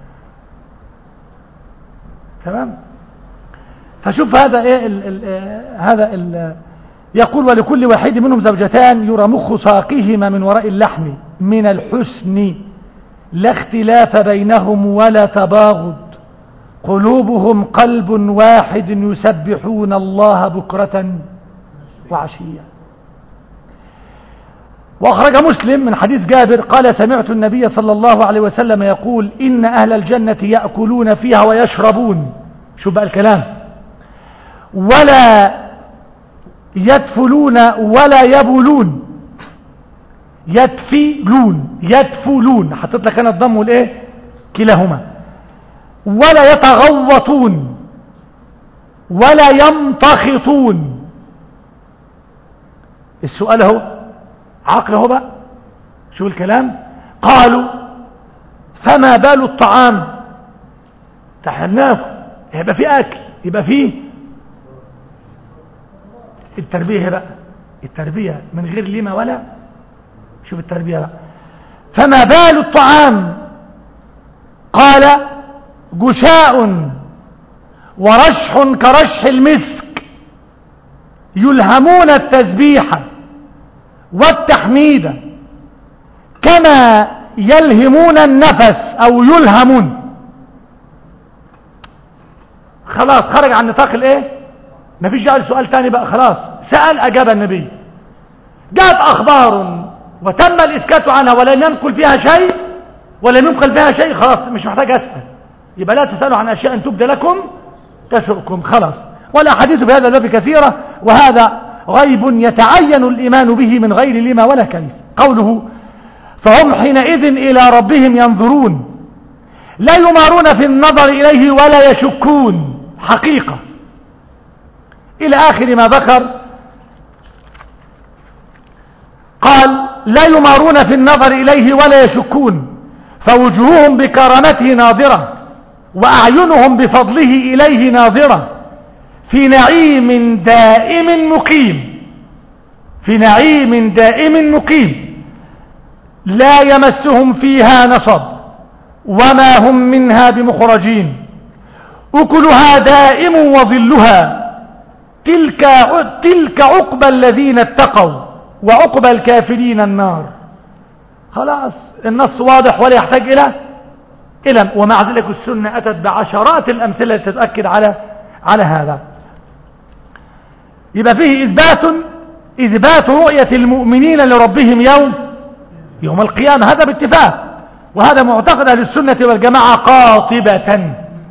تمام. فشوف هذا ايه ال ال هذا ال يقول ولكل واحد منهم زوجتان يرى مخ ساقهما من وراء اللحم من الحسن لا اختلاف بينهم ولا تباغض، قلوبهم قلب واحد يسبحون الله بكرة وعشيا. وأخرج مسلم من حديث جابر قال سمعت النبي صلى الله عليه وسلم يقول إن أهل الجنة يأكلون فيها ويشربون، شو بقى الكلام، ولا يدفلون ولا يبولون، يدفلون يدفلون حطيت لك أنا الضم والإيه كلاهما، ولا يتغوطون ولا يمتخطون. السؤال اهو عقل اهو بقى، شو الكلام. قالوا فما بال الطعام، تحناكم يبقى في اكل، يبقى فيه التربيه بقى، التربيه من غير لما ولا، شوف التربيه بقى. فما بال الطعام قال جشاء ورشح كرشح المسك يلهمون التسبيح والتحميد كما يلهمون النفس أو يلهمون. خلاص خرج عن نطاق الايه، مفيش جاء سؤال تاني بقى، خلاص سأل أجاب النبي. جاءت أخبار وتم الإسكات عنها ولم ينقل فيها شيء ولم ينقل فيها شيء، خلاص مش محتاج أسأل. يبقى لا تسألوا عن أشياء تبد لكم تسؤكم، خلاص. والأحاديث بهذا الباب كثيرة، وهذا غيب يتعين الإيمان به من غير لما ولا كيف. قوله فهم حينئذ إلى ربهم ينظرون، لا يمارون في النظر إليه ولا يشكون، حقيقة إلى آخر ما ذكر. قال لا يمارون في النظر إليه ولا يشكون، فوجوههم بكرامته ناظرة وأعينهم بفضله إليه ناظرة، في نعيم دائم مقيم، في نعيم دائم مقيم لا يمسهم فيها نصب وما هم منها بمخرجين، أكلها دائم وظلها، تلك تلك عقبى الذين اتقوا وعقبى الكافرين النار. خلاص النص واضح ولا يحتاج إلى إلى ومع ذلك السنة أتت بعشرات الأمثلة تتأكد على على هذا. يبقى فيه إثبات إثبات رؤية المؤمنين لربهم يوم يوم القيامة، هذا باتفاق، وهذا معتقد أهل السنة والجماعة قاطبة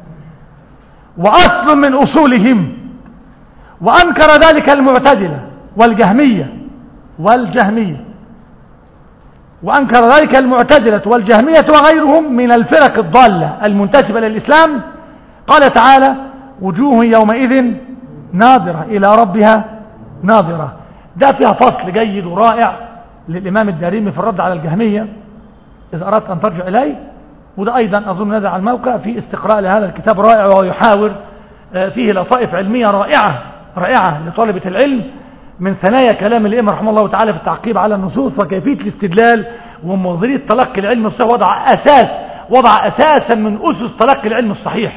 وأصل من أصولهم. وأنكر ذلك المعتزلة والجهمية والجهمية وأنكر ذلك المعتزلة والجهمية وغيرهم من الفرق الضالة المنتسبة للإسلام. قال تعالى وجوه يومئذ ناظرة إلى ربها ناظرة. ده فيها فصل جيد ورائع للإمام الدارمي في الرد على الجهمية إذا أردت أن ترجع إليه، وده أيضا أظن نزل على الموقع في استقراء لهذا الكتاب رائع، وهو يحاور فيه لطائف علمية رائعة رائعة لطالبة العلم من ثنايا كلام الإمام رحمه الله تعالى في التعقيب على النصوص وكيفية الاستدلال ومنظرية تلقي العلم الصحيح. وضع أساس وضع أساسا من أسس تلقي العلم الصحيح،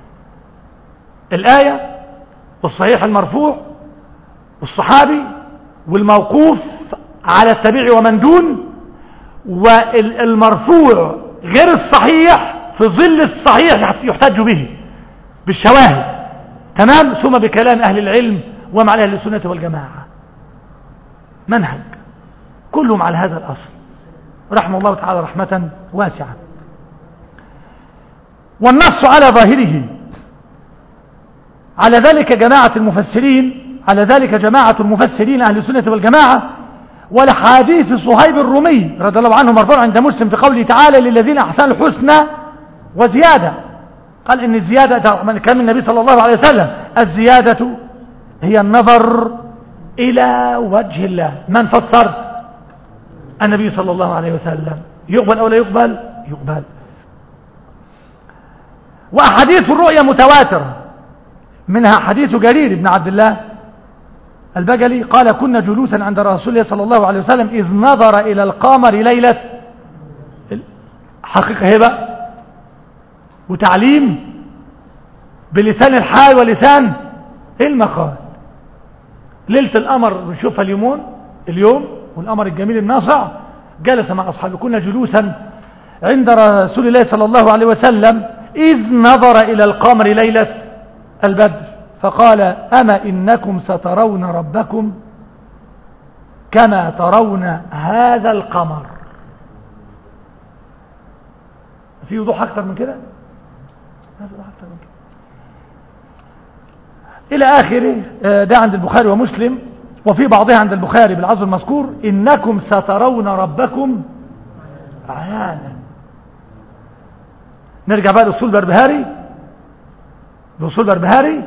الآية والصحيح المرفوع والصحابي والموقوف على التابعي ومن دون، والمرفوع غير الصحيح في ظل الصحيح يحتج به بالشواهد، تمام، ثم بكلام أهل العلم ومع أهل السنة والجماعة، منهج كلهم على هذا الأصل رحمه الله تعالى رحمة واسعة. والنص على ظاهره على ذلك جماعة المفسرين على ذلك جماعة المفسرين أهل السنة والجماعة. ولحديث صهيب الرومي رضي الله عنه مرفوع عند مسلم في قوله تعالى للذين أحسنوا الحسنى وزيادة، قال إن الزيادة من كلام النبي صلى الله عليه وسلم الزيادة هي النظر إلى وجه الله. من فسر؟ النبي صلى الله عليه وسلم. يقبل أو لا يقبل؟ يقبل. وأحاديث الرؤيا متواترة، منها حديث جرير بن عبد الله البجلي قال كنا جلوسا عند رسول الله صلى الله عليه وسلم إذ نظر إلى القمر ليلة، حقيقة هبة وتعليم بلسان الحال ولسان المقال. ليلة القمر بنشوفها اليومون اليوم والقمر الجميل الناصع، جلس مع أصحابه كنا جلوسا عند رسول الله صلى الله عليه وسلم إذ نظر إلى القمر ليلة البدر فقال أما إنكم سترون ربكم كما ترون هذا القمر. في وضوح أكثر من كده؟ إلى آخره. ده عند البخاري ومسلم، وفي بعضها عند البخاري بالعزو المذكور إنكم سترون ربكم عيانا. نرجع بقى لأصول بربهاري بأصول بربهاري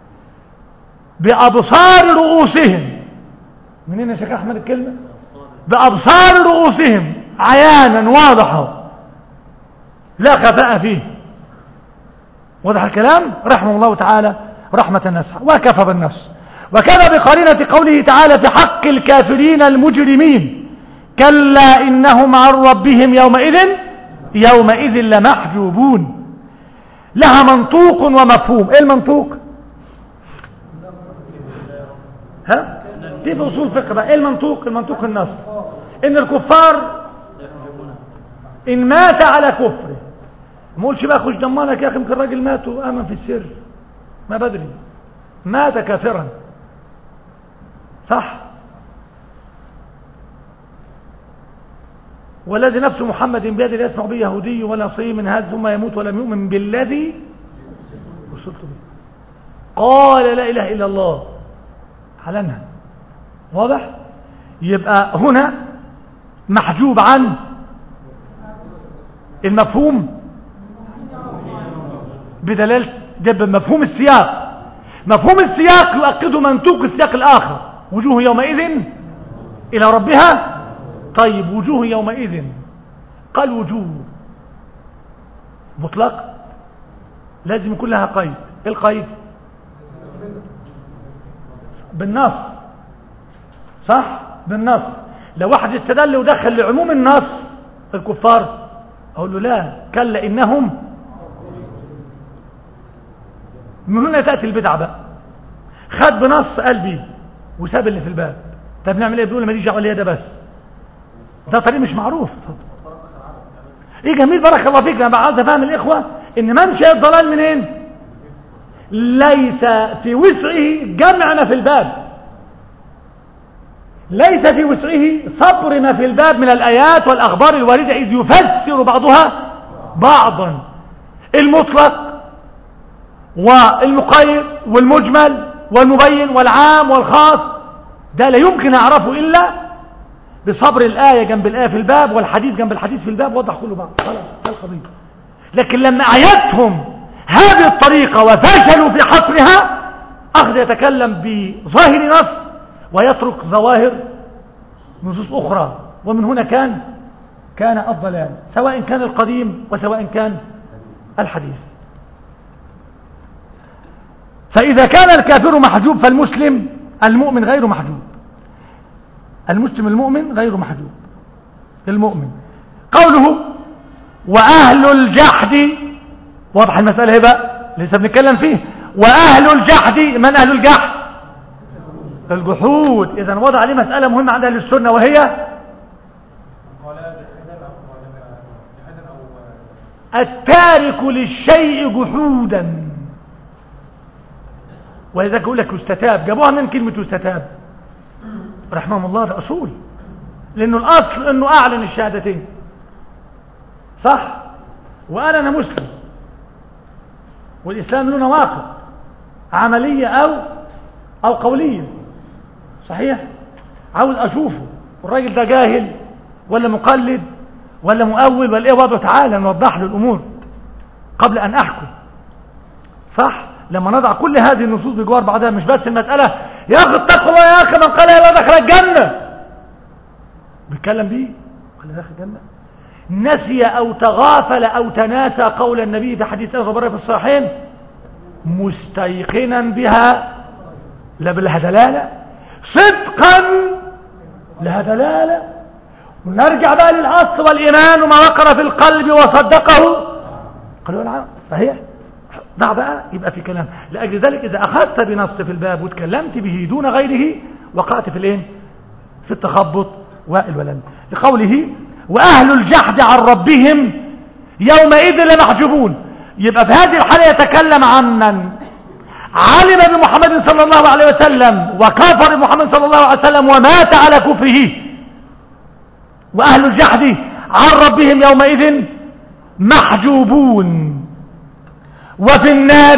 بأبصار رؤوسهم. منين يا شيخ أحمد الكلمة؟ بأبصار رؤوسهم عيانا واضحة لا خفاء فيه. واضح الكلام رحمه الله تعالى رحمة نسعى. وكفى بالنص. وكذا بقرينة قوله تعالى في حق الكافرين المجرمين كلا إنهم عن ربهم يومئذ يومئذ لمحجوبون. لها منطوق ومفهوم. ايه المنطوق؟ ها دي في اصول فقه بقى. ايه المنطوق؟ المنطوق النص ان الكفار إن مات على كفره، ما قولش بقى خش ضمانك يا أخي يمكن الراجل مات وآمن في السر، ما بدري، مات كافرا، صح؟ والذي نفس محمد بيده لا يسمع به يهودي ولا نصري من هذا ثم يموت ولم يؤمن بالذي وصلت به، قال لا إله إلا الله علنها، واضح؟ يبقى هنا محجوب عن المفهوم بدلالة جب مفهوم السياق. مفهوم السياق يؤكد منطوق السياق الآخر، وجوه يومئذ إلى ربها. طيب وجوه يومئذ، قال وجوه مطلق لازم يكون لها قيد. ايه القيد؟ بالنص، صح؟ بالنص. لو واحد استدل ودخل لعموم النص الكفار اقول له لا، كلا انهم، من هنا تأتي البدعة بقى. خد بنص قلبي وساب اللي في الباب. طب نعمل ايه؟ بيقول ما دي جعل ده بس، ده طريق مش معروف. ايه جميل، بارك الله فيك. انا عايز افهم الاخوه ان منشأ الضلال منين؟ ليس في وسعه جمع ما في الباب، ليس في وسعه صبر ما في الباب من الايات والاخبار الوارده، اذ يفسر بعضها بعضا. المطلق والمقيد والمجمل والمبين والعام والخاص ده لا يمكن اعرفه الا بصبر الآية جنب الآية في الباب والحديث جنب الحديث في الباب، وضح كله بعض، خلاص ده القضية. لكن لما أعيتهم هذه الطريقة وفشلوا في حصرها، أخذ يتكلم بظاهر نص ويترك ظواهر نصوص أخرى، ومن هنا كان كان الضلال، سواء كان القديم وسواء كان الحديث. فإذا كان الكافر محجوب فالمسلم المؤمن غير محجوب. المسلم المؤمن غير محجوب. المؤمن قوله وأهل الجحد، واضح المسألة هي بقى لسه بنتكلم فيه. وأهل الجحد، من أهل الجحد؟ الجحود. إذن وضع عليه مسألة مهمة عند أهل السنة، وهي التارك للشيء جحودا. ولذلك يقول لك يستتاب، جابوها من كلمة يستتاب رحمه الله، ده أصول، لأنه الأصل أنه أعلن الشهادتين، صح؟ وقال أنا مسلم، والإسلام له نواقض عملية أو أو قولية، صحيح؟ عاوز أشوفه الراجل ده جاهل ولا مقلد ولا مؤول ولا إيه وضعه، تعالى نوضح له الأمور قبل أن أحكم، صح؟ لما نضع كل هذه النصوص بجوار بعضها، مش بس المسألة يا أخي اتقوا الله يا أخي من قال لا دخل الجنة، بيتكلم بيه قال دخل الجنة، نسي أو تغافل أو تناسى قول النبي في حديث الخبر في الصحيحين مستيقنا بها لا بالله دلالة، صدقا لها دلالة. ونرجع بقى للأصل والإيمان وما وقر في القلب وصدقه قالوا العام صحيح. ضع بقى يبقى في كلام. لأجل ذلك إذا أخذت بنص في الباب وتكلمت به دون غيره وقعت في الإيه؟ في التخبط والولن. لقوله وأهل الجحد عن ربهم يومئذ لمحجوبون. يبقى في هذه الحالة يتكلم عن من علم بمحمد صلى الله عليه وسلم وكفر بمحمد صلى الله عليه وسلم ومات على كفره. وأهل الجحد عن ربهم يومئذ محجوبون وفي النار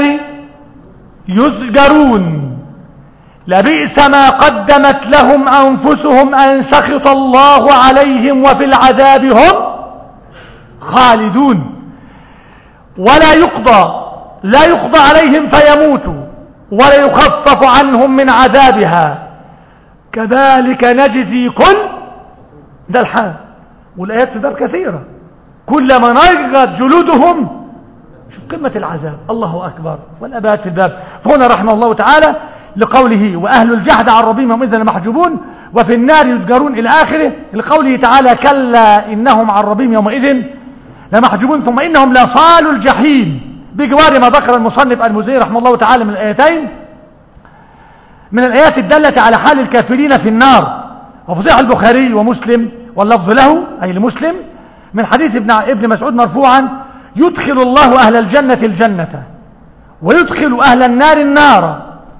يزجرون لبئس ما قدمت لهم أنفسهم أن سخط الله عليهم وفي العذاب هم خالدون ولا يقضى لا يقضى عليهم فيموتوا ولا يخفف عنهم من عذابها كذلك نجزي كل ده الحال. والآيات في باب كثيرة كلما نضجت جلودهم شوف قمة العذاب، الله أكبر. والأبات في الباب. فهنا رحمه الله تعالى لقوله وأهل الجحد عن ربهم يومئذ لمحجوبون وفي النار يزجرون إلى آخره، لقوله تعالى كلا إنهم عن ربهم يومئذ لمحجوبون ثم إنهم لصالوا الجحيم، بجوار ما ذكر المصنف المزني رحمه الله تعالى من الآيتين من الآيات الدالة على حال الكافرين في النار. وفي صحيح البخاري ومسلم واللفظ له أي لمسلم من حديث ابن ابن مسعود مرفوعا يدخل الله أهل الجنة الجنة ويدخل أهل النار النار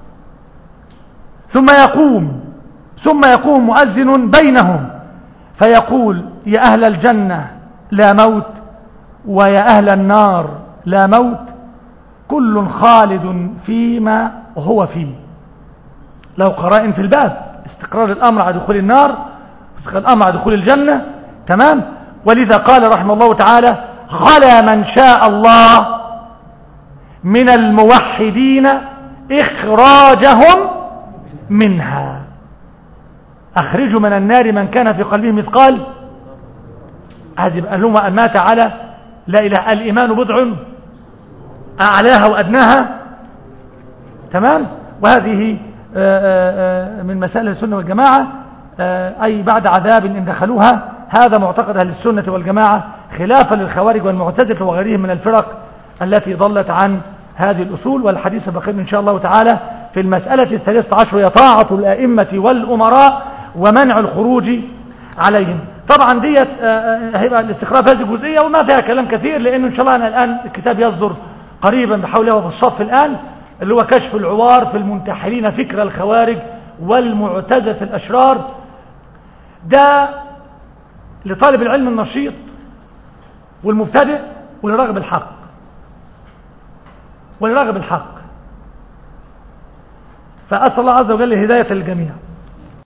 ثم يقوم ثم يقوم مؤذن بينهم فيقول يا أهل الجنة لا موت ويا أهل النار لا موت كل خالد فيما هو فيه. لو قرائن في الباب استقرار الأمر على دخول النار واستقرار الأمر على دخول الجنة تمام. ولذا قال رحمه الله تعالى خلا من شاء الله من الموحدين إخراجهم منها. أخرجوا من النار من كان في قلبه مثقال هذه بقى مات على لا إله. الإيمان بضع أعلاها وأدناها تمام. وهذه من مسائل السنة والجماعة أي بعد عذاب إن دخلوها. هذا معتقد أهل السنة والجماعة خلافا للخوارج والمعتزلة وغيرهم من الفرق التي ضلت عن هذه الأصول. والحديث بقي إن شاء الله تعالى في المسألة الثالثة عشر هي طاعة الأئمة والأمراء ومنع الخروج عليهم. طبعا ديت هيبقى الاستقراء في هذه الجزئية وما فيها كلام كثير لأنه إن شاء الله أنا الآن الكتاب يصدر قريبا بحول الله بالصف الآن اللي هو كشف العوار في المنتحلين فكر الخوارج والمعتزلة الأشرار. ده لطالب العلم النشيط والمبتدئ ولراغب الحق ولراغب الحق. فأسأل الله عز وجل هداية الجميع.